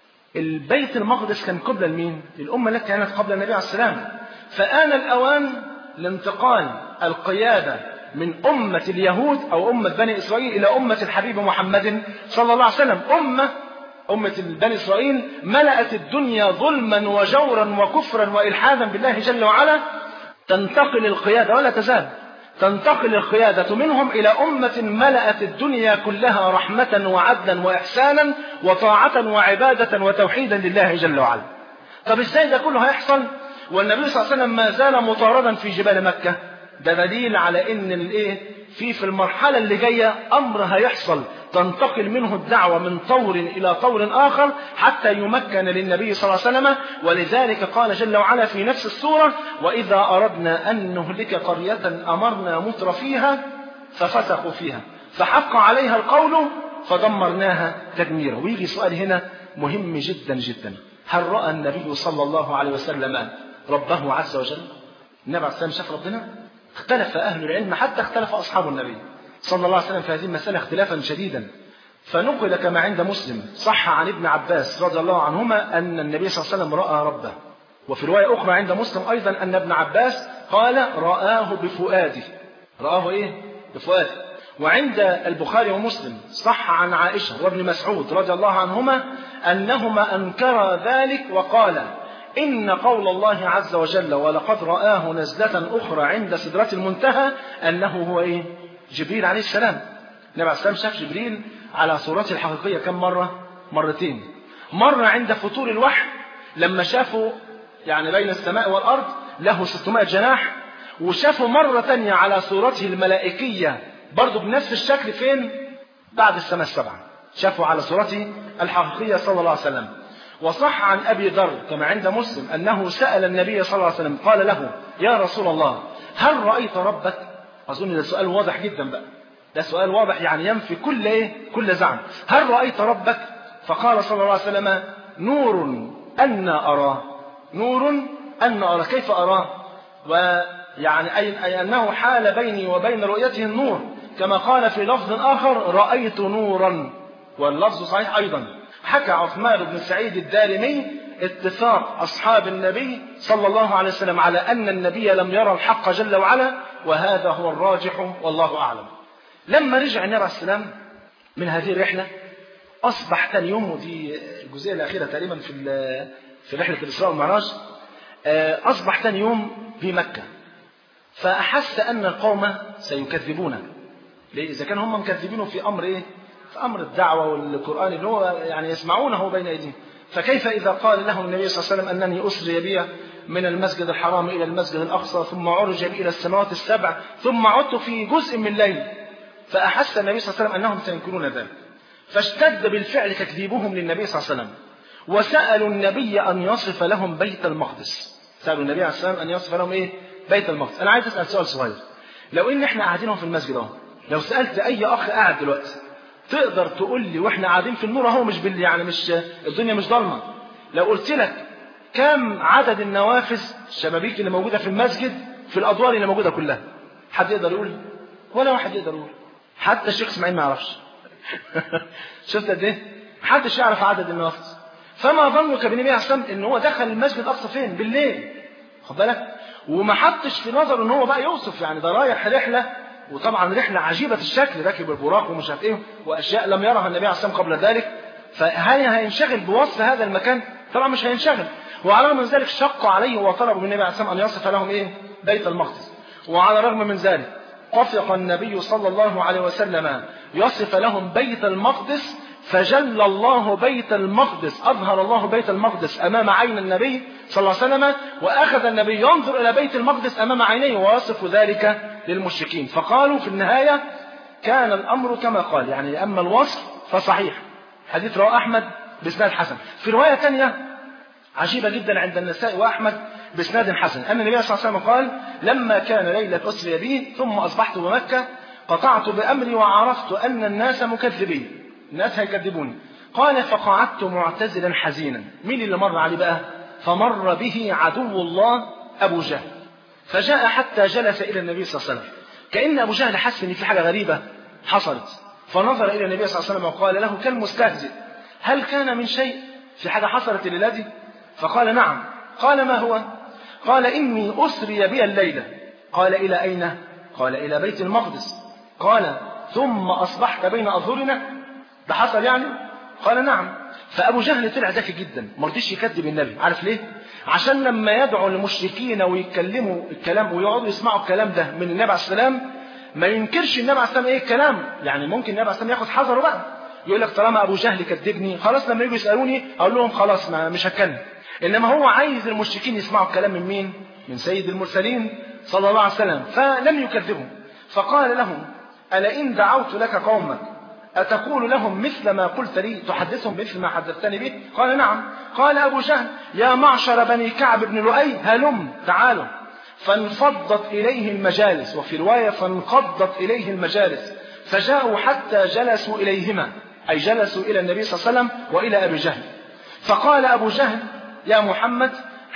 Speaker 2: البيت المقدس كان قبل لمين؟ الأمة التي كانت قبل النبي عليه السلام. فآن الأوان لانتقال القيادة من أمة اليهود أو أمة بني إسرائيل إلى أمة الحبيب محمد صلى الله عليه وسلم. أمة بني إسرائيل ملأت الدنيا ظلما وجورا وكفرا وإلحادا بالله جل وعلا. تنتقل القيادة ولا تزال تنتقل القيادة منهم إلى أمة ملأت الدنيا كلها رحمة وعدلا وإحسانا وطاعة وعبادة وتوحيدا لله جل وعلا. طب إزاي ده كله هيحصل والنبي صلى الله عليه وسلم ما زال مطاردا في جبال مكة؟ ده دليل على ان في المرحلة اللي جاية امر هيحصل تنتقل منه الدعوة من طور الى طور اخر حتى يمكن للنبي صلى الله عليه وسلم. ولذلك قال جل وعلا في نفس السورة: واذا اردنا ان نهلك قرية امرنا متر فيها ففسقوا فيها فحق عليها القول فدمرناها تدميرا. ويجي سؤال هنا مهم جدا جدا: هل رأى النبي صلى الله عليه وسلم ربه عز وجل؟ النبي عليه السلام شاف ربنا؟ اختلف أهل العلم، حتى اختلف أصحاب النبي صلى الله عليه وسلم في هذه المسألة اختلافا شديدا. فنقل كما عند مسلم صح عن ابن عباس رضي الله عنهما أن النبي صلى الله عليه وسلم رأى ربه. وفي رواية أخرى عند مسلم أيضا أن ابن عباس قال: رآه بفؤاده. رآه إيه؟ بفؤاده. وعند البخاري ومسلم صح عن عائشة وابن مسعود رضي الله عنهما أنهما أنكرا ذلك وقال: إن قول الله عز وجل: ولقد رآه نزلة أخرى عند سدرة المنتهى، أنه هو إيه؟ جبريل عليه السلام. النبي عليه السلام شاف جبريل على صورته الحقيقية كم مرة؟ مرتين. مرة عند فتور الوحي لما شافوا يعني بين السماء والأرض له 600 جناح، وشافوا مرة تانية على صورته الملائكية برضو بنفس الشكل فين؟ بعد السماء السبعة شافوا على صورته الحقيقية صلى الله عليه وسلم. وصح عن أبي ذر كما عند مسلم أنه سأل النبي صلى الله عليه وسلم قال له: يا رسول الله هل رأيت ربك؟ أظن ده سؤال واضح جدا بقى، ده سؤال واضح يعني ينفي كل زعم. هل رأيت ربك؟ فقال صلى الله عليه وسلم: نور أنا أراه. نور أنا أراه. كيف أراه؟ ويعني أي أنه حال بيني وبين رؤيته النور، كما قال في لفظ آخر: رأيت نورا، واللفظ صحيح أيضا. حكى عثمان بن سعيد الدارمي اتفاق أصحاب النبي صلى الله عليه وسلم على أن النبي لم يرى الحق جل وعلا، وهذا هو الراجح والله أعلم. لما رجع النبي عليه السلام من هذه الرحلة أصبح ثاني يوم، ودي الجزئية الأخيرة تقريبا في رحلة الإسراء والمعراج، أصبح ثاني يوم في مكة، فأحس أن القوم سيكذبونه. ليه؟ إذا كان هم مكذبينه في أمر إيه؟ في أمر الدعوة والقرآن اللي هو يعني يسمعونه بين أيديهم، فكيف إذا قال لهم النبي صلى الله عليه وسلم أنني أسري بي من المسجد الحرام إلى المسجد الأقصى، ثم عرج بي إلى السماوات السبع، ثم عدت في جزء من الليل. فأحس النبي صلى الله عليه وسلم أنهم سينكرون ذلك، فاشتد بالفعل تكذيبهم للنبي صلى الله عليه وسلم، وسألوا النبي أن يصف لهم بيت المقدس. سألوا النبي عليه الصلاة والسلام أن يصف لهم إيه؟ بيت المقدس. أنا عايز أسأل سؤال صغير، لو إن إحنا قاعدين في المسجد أهو، لو سألت أي أخ قاعد دلوقتي تقدر تقول لي وإحنا قاعدين في النور أهو، مش يعني مش الدنيا مش ضلمة، لو قلت لك كم عدد النوافذ الشبابيك اللي موجودة في المسجد في الأدوار اللي موجودة كلها، حد يقدر يقول؟ ولا واحد يقدر يقول، حتى الشيخ اسماعيل ما يعرفش. شفت قد ايه؟ محدش يعرف عدد النوافذ. فما ظنك بالنبي عليه الصلاه والسلام ان هو دخل المسجد الاقصى فين؟ بالليل، خد بالك، وما حطش في نظر ان هو بقى يوصف، يعني ده رايح رحله، وطبعا رحله عجيبه الشكل، راكب البراق ومش عارف ايه، واشياء لم يرها النبي عليه الصلاه والسلام قبل ذلك. فهل هينشغل بوصف هذا المكان؟ طبعا مش هينشغل. وعلى الرغم من ذلك شقوا عليه وطلبوا من النبي عليه الصلاه والسلام ان يصف لهم ايه؟ بيت المقدس. وعلى الرغم من ذلك وافق النبي صلى الله عليه وسلم يصف لهم بيت المقدس، فجل الله بيت المقدس، أظهر الله بيت المقدس أمام عين النبي صلى الله عليه وسلم، وأخذ النبي ينظر إلى بيت المقدس أمام عينيه ويصف ذلك للمشركين. فقالوا في النهاية كان الأمر كما قال، يعني أما الوصف فصحيح. حديث رواه أحمد بإسناد حسن. في رواية ثانية عجيبة جدا عند النسائي وأحمد بإسناد حسن أن النبي صلى الله عليه وسلم قال: لما كان ليلة أسري بي ثم أصبحت بمكة قطعت بأمري وعرفت أن الناس مكذبين، الناس هيكذبوني. قال: فقعدت معتزلا حزينا. مين اللي مر عليه بقى؟ فمر به عدو الله أبو جهل، فجاء حتى جلس إلى النبي صلى الله عليه وسلم، كأن أبو جهل حس إن في حاجة غريبة حصلت، فنظر إلى النبي صلى الله عليه وسلم وقال له كالمستهزئ: هل كان من شيء؟ في حاجة حصلت الليلة دي؟ فقال: نعم. قال: ما هو؟ قال: إني أسري بي الليلة. قال: إلى أين؟ قال: إلى بيت المقدس. قال: ثم أصبحت بين أظهرنا؟ ده حصل يعني؟ قال: نعم. فأبو جهل طلع ذكي جدا، ما رضيش يكذب النبي. عارف ليه؟ عشان لما يدعو المشركين ويتكلموا الكلام ويقعدوا يسمعوا الكلام ده من النبي عليه السلام، ما ينكرش النبي عليه السلام ايه الكلام، يعني ممكن النبي عليه السلام ياخد حذره بقى، يقول لك طالما أبو جهل كذبني خلاص لما يجوا يسألوني أقول لهم خلاص مش هتكلم. إنما هو عايز المشركين يسمعوا الكلام من مين؟ من سيد المرسلين صلى الله عليه وسلم، فلم يكذبهم. فقال لهم: ألا إن دعوت لك قومك أتقول لهم مثل ما قلت لي، تحدثهم مثل ما حدثتني به؟ قال: نعم. قال أبو جهل: يا معشر بني كعب بن لؤي هلم تعالوا. فانفضت إليه المجالس، وفي رواية فانقضت إليه المجالس، فجاءوا حتى جلسوا إليهما، أي جلسوا إلى النبي صلى الله عليه وسلم وإلى أبي جهل. فقال أبو جهل: يا محمد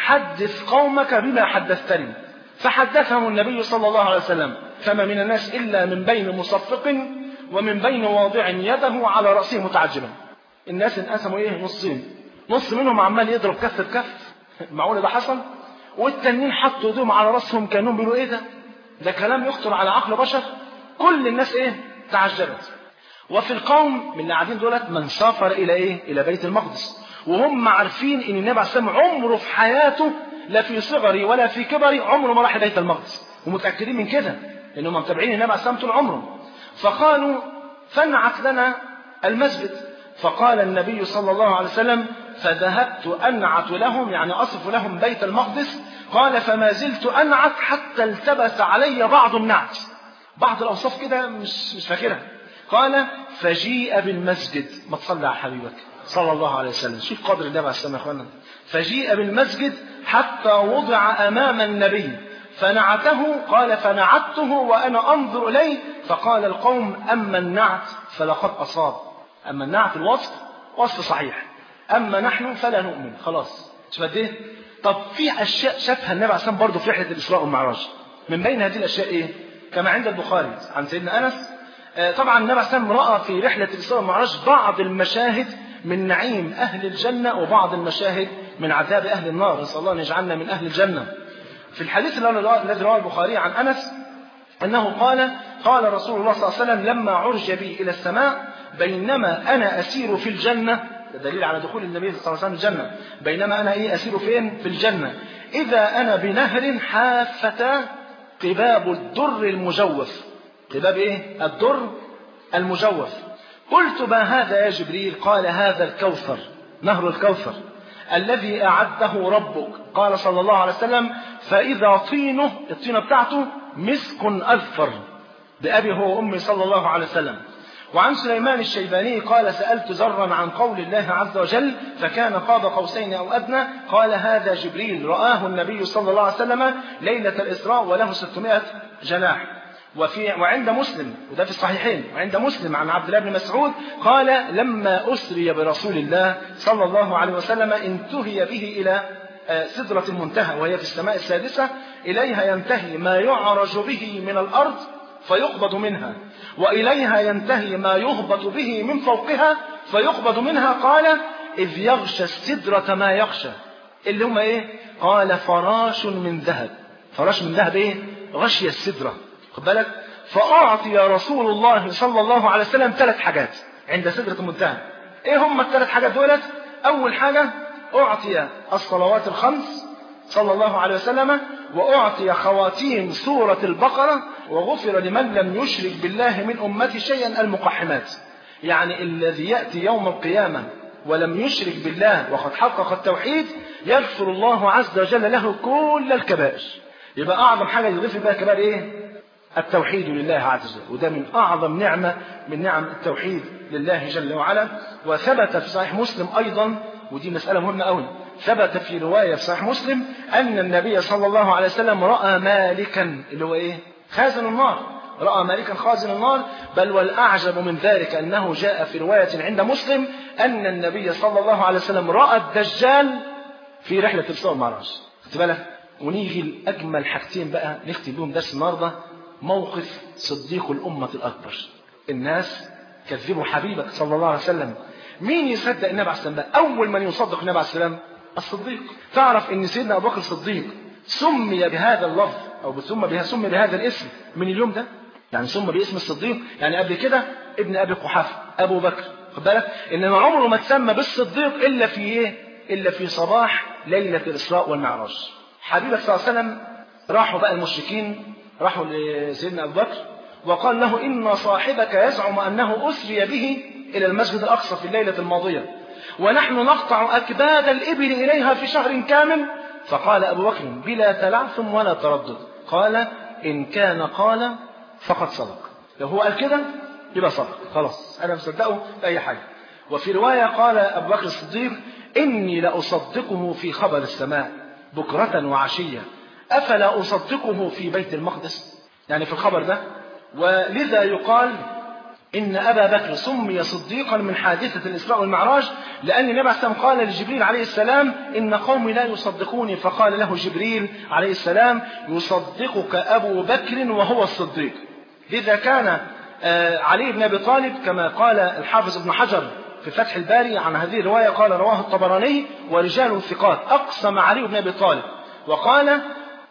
Speaker 2: حدث قومك بما حدثتني. فحدثهم النبي صلى الله عليه وسلم: فما من الناس إلا من بين مصفق ومن بين واضع يده على رأسه متعجبا. الناس انقسموا ايه؟ نصين، نص منهم عمال يضرب كف بكف، معقول ده حصل؟ والتانيين حطوا ايديهم على رأسهم كانوا بيقولوا ايه ده كلام يخطر على عقل بشر. كل الناس ايه؟ تعجبت. وفي القوم من اللي قاعدين دولت من سافر الى ايه؟ الى بيت المقدس، وهم عارفين ان النبي عليه الصلاه والسلام عمره في حياته لا في صغري ولا في كبري عمره ما راح بيت المقدس، ومتاكدين من كده لانهم متابعين النبي عليه الصلاه والسلام طول عمره. فقالوا: فانعت لنا المسجد. فقال النبي صلى الله عليه وسلم: فذهبت أنعت لهم، يعني أصف لهم بيت المقدس. قال: فما زلت أنعت حتى التبس علي بعض النعت، بعض الأوصاف كده مش فاكرها. قال: فجيء بالمسجد. ما تصلي على حبيبك صلى الله عليه وسلم، شوف قدر النبي عليه السلام يا اخوانا. فجيء بالمسجد حتى وضع أمام النبي فنعته. قال: فنعته وأنا أنظر إليه. فقال القوم: أما النعت فلقد أصاب. أما النعت الوصف وصف صحيح، أما نحن فلا نؤمن. خلاص شوف ايه. طب في أشياء شافها النبي عليه الصلاة والسلام برضه في رحلة الإسراء والمعراج. من بين هذه الأشياء إيه؟ كما عند البخاري عن سيدنا أنس، طبعا النبي عليه الصلاة والسلام رأى في رحلة الإسراء والمعراج بعض المشاهد من نعيم أهل الجنة وبعض المشاهد من عذاب أهل النار. نسأل الله أن يجعلنا من أهل الجنة. في الحديث الذي رواه البخاري عن أنس أنه قال رسول الله صلى الله عليه وسلم لما عرج بي إلى السماء بينما أنا أسير في الجنة، دليل على دخول النبي صلى الله عليه وسلم الجنة، بينما أنا أسير فين؟ في الجنة، إذا أنا بنهر حافة قباب الدر المجوف. قباب الدر المجوف. قلت ما هذا يا جبريل؟ قال هذا الكوثر، نهر الكوثر الذي أعده ربك. قال صلى الله عليه وسلم فإذا طينه، الطينة بتاعته مسك أذفر، بأبي هو وأمي صلى الله عليه وسلم. وعن سليمان الشيباني قال سألت زرا عن قول الله عز وجل فكان قاب قوسين أو أدنى، قال هذا جبريل رآه النبي صلى الله عليه وسلم ليلة الإسراء وله 600 جناح. وعند مسلم، وده في الصحيحين، وعند مسلم عن عبد الله بن مسعود قال لما أسري برسول الله صلى الله عليه وسلم انتهي به إلى سدرة المنتهى وهي في السماء السادسة، إليها ينتهي ما يعرج به من الأرض فيقبض منها، وإليها ينتهي ما يهبط به من فوقها فيقبض منها. قال إذ يغشى السدرة ما يغشى، اللي هم قال فراش من ذهب. فراش من ذهب غشي السدرة، خد بالك. فأعطي رسول الله صلى الله عليه وسلم 3 حاجات عند سدرة المنتهى. هم ال3 حاجات دولت؟ أول حاجة أعطي الصلوات الخمس صلى الله عليه وسلم، وأعطي خواتيم سورة البقرة، وغفر لمن لم يشرك بالله من أمتي شيئا المقحمات. يعني الذي يأتي يوم القيامة ولم يشرك بالله وقد حقق التوحيد يغفر الله عز وجل له كل الكبائر. يبقى أعظم حاجة يغفر بها الكبائر التوحيد لله عز وجل، وده من أعظم نعمة من نعم التوحيد لله جل وعلا. وثبت في صحيح مسلم أيضا، ودي مسألة مهمة أوي، ثبت في رواية في صحيح مسلم أن النبي صلى الله عليه وسلم رأى مالكا، اللي هو خازن النار، رأى مالكا خازن النار. بل والأعجب من ذلك أنه جاء في رواية عند مسلم أن النبي صلى الله عليه وسلم رأى الدجال في رحلة الإسراء والمعراج. خد بالك. ونيجي لأجمل حاجتين بقى نختم بهم درس النهارده، موقف صديق الأمة الأكبر. الناس كذبوا حبيبك صلى الله عليه وسلم. مين يصدق النبي عليه السلام؟ أول من يصدق النبي عليه السلام الصديق. تعرف ان سيدنا أبو بكر الصديق سمي بهذا اللفظ أو سمي بهذا الاسم من اليوم ده، يعني سمي باسم الصديق. يعني قبل كده ابن أبي قحافة أبو بكر، خد بالك، إنما عمره ما تسمى بالصديق إلا في إلا في صباح ليلة الإسراء والمعراج. حبيبك صلى الله عليه وسلم راحوا بقى المشركين، راحوا لسيدنا أبو بكر وقال له إن صاحبك يزعم أنه أسري به إلى المسجد الأقصى في الليلة الماضية ونحن نقطع أكباد الإبل إليها في شهر كامل. فقال أبو بكر بلا تلعثم ولا تردد، قال إن كان قال فقد صدق. لو هو قال كده يبقى صدق، خلاص أنا مصدقه بأي حاجة. وفي رواية قال أبو بكر الصديق إني لأصدقه في خبر السماء بكرة وعشية أفلا أصدقه في بيت المقدس، يعني في الخبر ده. ولذا يقال إن أبا بكر سمي صديقا من حادثة الإسراء والمعراج، لأن النبي عليه السلام قال لجبريل عليه السلام إن قومي لا يصدقوني، فقال له جبريل عليه السلام يصدقك أبو بكر وهو الصديق. لذا كان علي بن أبي طالب كما قال الحافظ ابن حجر في فتح الباري عن هذه الرواية، قال رواه الطبراني ورجال ثقات، أقسم علي بن أبي طالب وقال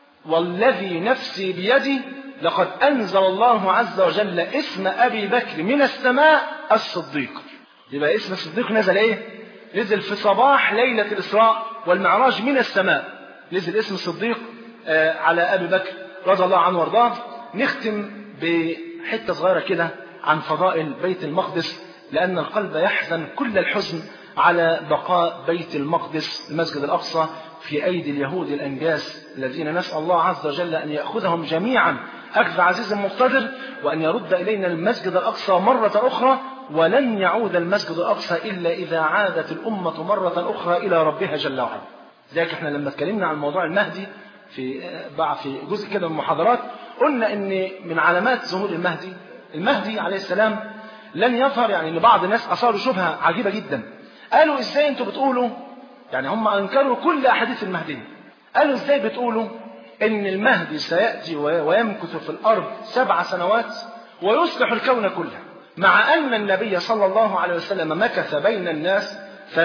Speaker 2: والذي نفسي بيدي لقد أنزل الله عز وجل اسم أبي بكر من السماء الصديق. يبقى اسم الصديق نزل نزل في صباح ليلة الإسراء والمعراج من السماء، نزل اسم الصديق على أبي بكر رضي الله عنه وارضاه. نختم بحتة صغيرة كده عن فضائل بيت المقدس، لأن القلب يحزن كل الحزن على بقاء بيت المقدس المسجد الأقصى في أيدي اليهود الأنجاس الذين نسأل الله عز وجل أن يأخذهم جميعا أخذ عزيز مقتدر، وأن يرد إلينا المسجد الأقصى مرة أخرى. ولن يعود المسجد الأقصى إلا إذا عادت الأمة مرة أخرى إلى ربها جل وعلا. ذلك احنا لما اتكلمنا عن موضوع المهدي في جزء كده من المحاضرات قلنا إن من علامات ظهور المهدي عليه السلام لن يظهر. يعني إن بعض الناس أصاروا شبهة عجيبة جدا، قالوا إزاي أنتوا بتقولوا، يعني هم أنكروا كل أحاديث المهدي، قالوا إزاي بتقولوا إن المهدي سيأتي ويمكث في الأرض 7 سنوات ويصلح الكون كله؟ مع أن النبي صلى الله عليه وسلم مكث بين الناس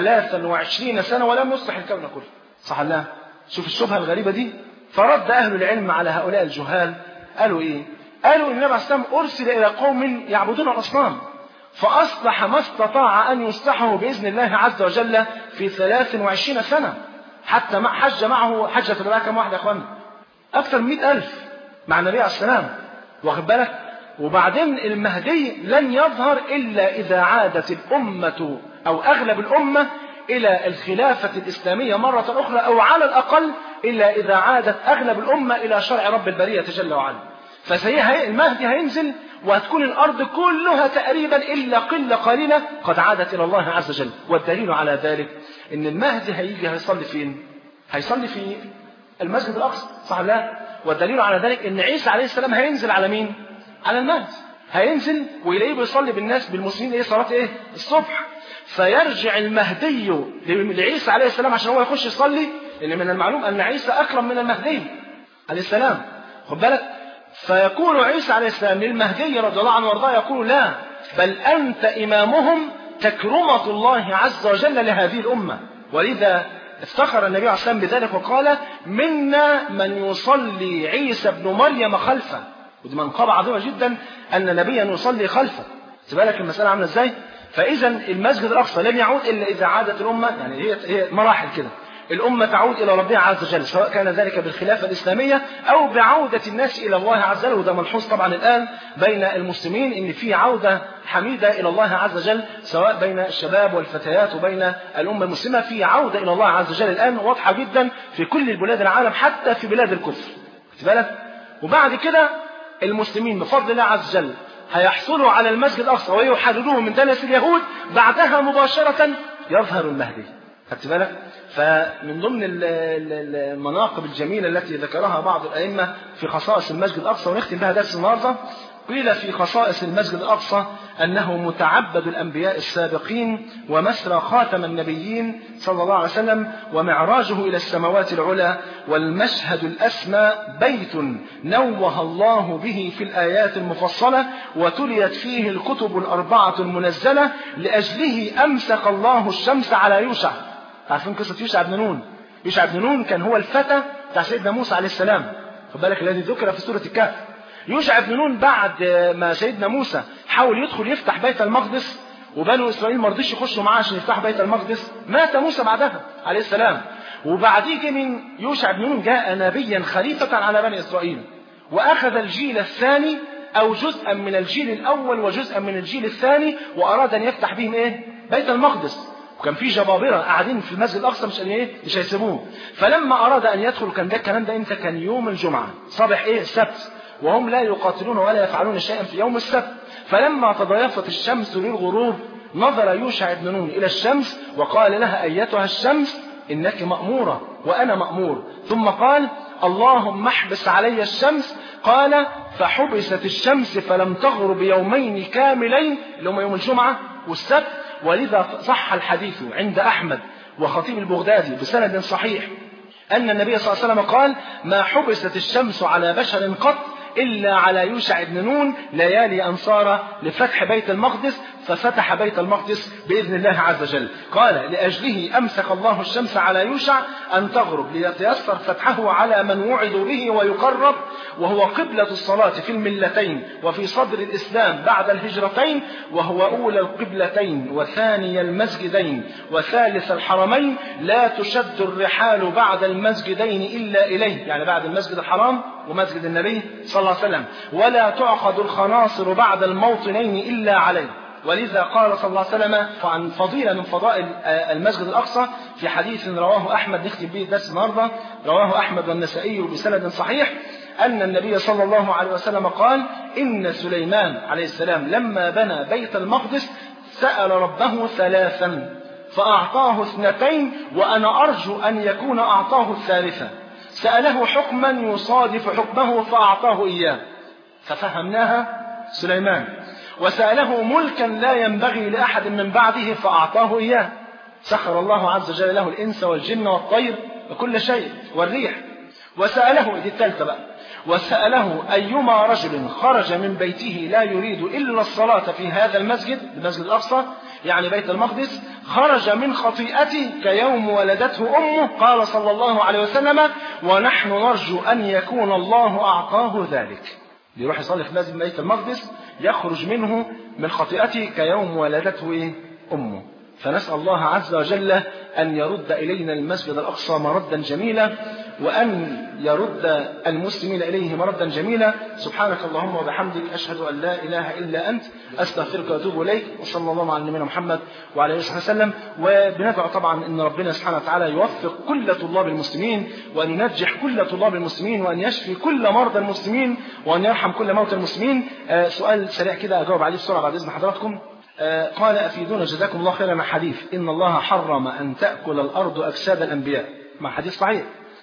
Speaker 2: 23 سنة ولم يصلح الكون كله. صح الله؟ شوف الشبهة الغريبة دي. فرد أهل العلم على هؤلاء الجهال، قالوا إيه؟ قالوا النبي عليه الصلاة والسلام أرسل إلى قوم يعبدون الأصنام، فأصلح ما استطاع أن يصلحه بإذن الله عز وجل في 23 سنة. حتى حج معه حجة الوداع كم واحد يا أخوانا؟ أكثر من 100,000 مع النبي عليه السلام، واخد بالك؟ وبعدين المهدي لن يظهر إلا إذا عادت الأمة أو أغلب الأمة إلى الخلافة الإسلامية مرة أخرى، أو على الأقل إلا إذا عادت أغلب الأمة إلى شرع رب البرية جل وعلا. المهدي هينزل وهتكون الأرض كلها تقريبا إلا قلة قليلة قد عادت إلى الله عز وجل. والدليل على ذلك إن المهدي هيجي هيصلي فين؟ هيصلي في المسجد الأقصى، صح لا؟ والدليل على ذلك إن عيسى عليه السلام هينزل على مين؟ على المهدي. هينزل ويلاقيه بيصلي بالناس بالمسلمين إيه؟ صلاة إيه؟ الصبح. فيرجع المهدي لعيسى عليه السلام عشان هو يخش يصلي، لأن من المعلوم أن عيسى أكرم من المهدي عليه السلام، خد بالك؟ فيقول عيسى عليه السلام للمهدي رضي الله عنه وارضاه، يقول لا بل أنت إمامهم تكرمة الله عز وجل لهذه الأمة. ولذا افتخر النبي عليه الصلاة والسلام بذلك وقال منا من يصلي عيسى ابن مريم خلفه. ودي منقبة عظيمة جدا أن نبيا يصلي خلفه. تبالك المسألة عاملة ازاي؟ فإذا المسجد الأقصى لن يعود إلا إذا عادت الأمة، يعني هي مراحل كده، الأمة تعود إلى ربها عز وجل، سواء كان ذلك بالخلافة الإسلامية أو بعودة الناس إلى الله عز وجل. وده ملحوظ طبعا الآن بين المسلمين إن في عودة حميدة إلى الله عز وجل، سواء بين الشباب والفتيات وبين الأمة المسلمة، في عودة إلى الله عز وجل الآن واضحة جدا في كل البلاد العالم، حتى في بلاد الكفر. خد بالك؟ وبعد كده المسلمين بفضل الله عز وجل هيحصلوا على المسجد الأقصى ويحرروه من دنس اليهود، بعدها مباشرة يظهر المهدي. خدت بالك؟ فمن ضمن المناقب الجميلة التي ذكرها بعض الأئمة في خصائص المسجد الأقصى، ونختم بها درس النهارده، قيل في خصائص المسجد الأقصى أنه متعبد الأنبياء السابقين ومسرى خاتم النبيين صلى الله عليه وسلم ومعراجه إلى السماوات العلى، والمشهد الأسمى بيت نوه الله به في الآيات المفصلة وتليت فيه الكتب الأربعة المنزلة، لأجله أمسك الله الشمس على يوشع. عارفين قصة يوشع بن نون؟ يوشع بن نون كان هو الفتى بتاع سيدنا موسى عليه السلام، خد بالك، الذي ذكر في سورة الكهف. يوشع بن نون بعد ما سيدنا موسى حاول يدخل يفتح بيت المقدس وبنو إسرائيل ما رضيش يخشوا معاه عشان يفتحوا بيت المقدس، مات موسى بعدها عليه السلام. وبعديه من يوشع بن نون جاء نبيا خليفة على بني إسرائيل، وأخذ الجيل الثاني أو جزءا من الجيل الأول وجزءا من الجيل الثاني، وأراد أن يفتح بهم إيه؟ بيت المقدس. وكان في جبابرة قاعدين في المسجد الأقصى مش هيسيبوه. فلما أراد أن يدخل، كان ده الكلام ده إمتى؟ كان يوم الجمعة، صباح إيه؟ السبت، وهم لا يقاتلون ولا يفعلون شيئا في يوم السبت. فلما تضايفت الشمس للغروب نظر يوشع بن نون إلى الشمس وقال لها أيتها الشمس إنك مأمورة وأنا مأمور. ثم قال اللهم احبس علي الشمس. قال فحبست الشمس فلم تغرب يومين كاملين، اللي هم يوم الجمعة والسبت. ولذا صح الحديث عند أحمد وخطيب البغدادي بسند صحيح أن النبي صلى الله عليه وسلم قال ما حبست الشمس على بشر قط إلا على يوشع بن نون ليالي أنصار لفتح بيت المقدس، ففتح بيت المقدس بإذن الله عز وجل. قال لأجله أمسك الله الشمس على يوشع أن تغرب ليتيسر فتحه على من وعدوا به ويقرب، وهو قبلة الصلاة في الملتين وفي صدر الإسلام بعد الهجرتين، وهو أولى القبلتين وثاني المسجدين وثالث الحرمين، لا تشد الرحال بعد المسجدين إلا إليه، يعني بعد المسجد الحرام ومسجد النبي صلى الله عليه وسلم، ولا تعقد الخناصر بعد الموطنين إلا عليه. ولذا قال صلى الله عليه وسلم عن فضيلة من فضائل المسجد الأقصى في حديث رواه أحمد، نختم به الدرس النهارده، رواه أحمد والنسائي بسند صحيح، أن النبي صلى الله عليه وسلم قال إن سليمان عليه السلام لما بنى بيت المقدس سأل ربه ثلاثا فأعطاه اثنتين، وأنا أرجو أن يكون أعطاه الثالثة. سأله حكما يصادف حكمه فأعطاه إياه ففهمناها سليمان، وسأله ملكا لا ينبغي لأحد من بعده فأعطاه إياه. سخر الله عز وجل له الإنس والجن والطير وكل شيء والريح. وسأله، دي الثالثة بقى،
Speaker 3: وسأله أيما رجل خرج من بيته لا يريد إلا الصلاة في هذا المسجد الأقصى يعني بيت المقدس خرج من خطيئته كيوم ولدته أمه، قال صلى الله عليه وسلم ونحن نرجو أن يكون الله أعطاه ذلك. يروح يصلي في مسجد بيت المقدس يخرج منه من خطيئته كيوم ولدته أمه. فنسأل الله عز وجل أن يرد إلينا المسجد الأقصى مردا جميلا، وأن يرد المسلمين إليه مردا جميلا. سبحانك اللهم وبحمدك أشهد أن لا إله إلا أنت أستغفرك وأتوب إليك، وصلى الله على نبينا محمد وعلى آله وصحبه وسلم. وبندعو طبعا أن ربنا سبحانه وتعالى يوفق كل طلاب المسلمين، وأن ينجح كل طلاب المسلمين، وأن يشفي كل مرضى المسلمين، وأن يرحم كل موتى المسلمين. سؤال سريع كده أجاوب عليه بسرعة بعد إذن حضراتكم. قال أفيدونا جزاكم الله خيرا حديث إن الله حرم أن تأكل الأرض أجساد الأنبياء، مع حديث صحيح.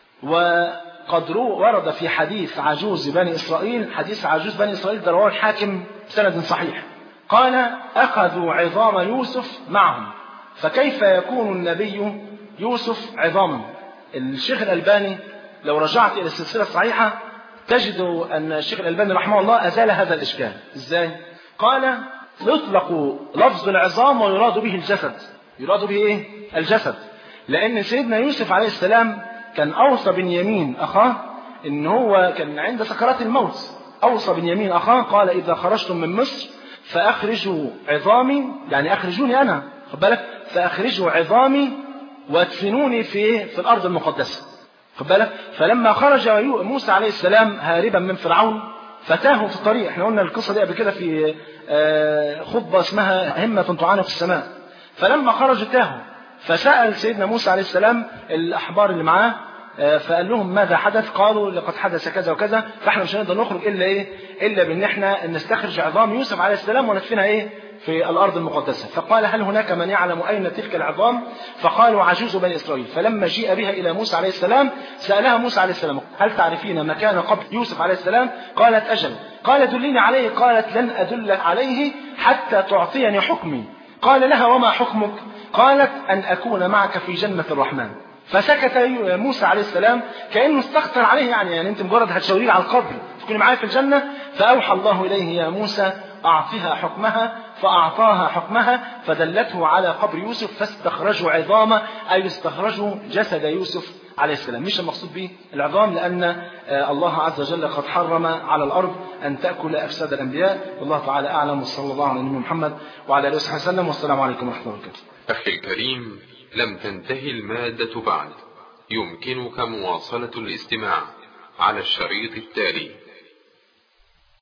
Speaker 3: وقد ورد في حديث عجوز بني إسرائيل، حديث عجوز بني إسرائيل ده رواه الحاكم سند صحيح، قال أخذوا عظام يوسف معهم، فكيف يكون النبي يوسف عظاما؟ الشيخ الألباني لو رجعت إلى السلسلة الصحيحة تجد أن الشيخ الألباني رحمه الله أزال هذا الإشكال. إزاي؟ قال يطلق لفظ العظام ويراد به الجسد. يراد به إيه؟ الجسد، لأن سيدنا يوسف عليه السلام كان أوصى بنيامين أخاه إن هو كان عند سكرات الموت، أوصى بنيامين أخاه قال إذا خرجتم من مصر فأخرجوا عظامي، يعني أخرجوني أنا، خد بالك، فأخرجوا عظامي وادفنوني في الأرض المقدسة، خد بالك. فلما خرج موسى عليه السلام هاربا من فرعون فتاهوا في الطريق، احنا قلنا القصة دي قبل كده في خطبة اسمها همة تعانق السماء. فلما خرجوا تاهوا، فسأل سيدنا موسى عليه السلام الأحبار اللي معاه فقال لهم ماذا حدث؟ قالوا لقد حدث كذا وكذا، فاحنا مش هنقدر نخرج إلا بأن احنا نستخرج عظام يوسف عليه السلام وندفنها في الأرض المقدسة. فقال هل هناك من يعلم أين تلك العظام؟ فقالوا عجوز بني إسرائيل. فلما جيء بها إلى موسى عليه السلام سألها موسى عليه السلام هل تعرفين مكان قبر يوسف عليه السلام؟ قالت أجل. قال دلني عليه. قالت لن أدلك عليه حتى تعطيني حكمي. قال لها وما حكمك؟ قالت أن أكون معك في جنة الرحمن. فسكت موسى عليه السلام كأنه استخطر عليه، يعني أنت مجرد هتشاوري على القبر تكوني معايا في الجنة. فأوحى الله إليه يا موسى أعطها حكمها، فأعطاها حكمها فدلته على قبر يوسف فاستخرجوا عظامه، أي استخرجوا جسد يوسف عليه السلام. مش المقصود به العظام، لأن الله عز وجل قد حرم على الأرض أن تأكل أجساد الأنبياء. والله تعالى أعلم، وصلى الله على نبينا محمد وعلى آله وصحبه وسلم، والسلام عليكم ورحمة الله وبركاته.
Speaker 1: أخي الكريم، لم تنتهي المادة بعد، يمكنك مواصلة الاستماع على الشريط التالي.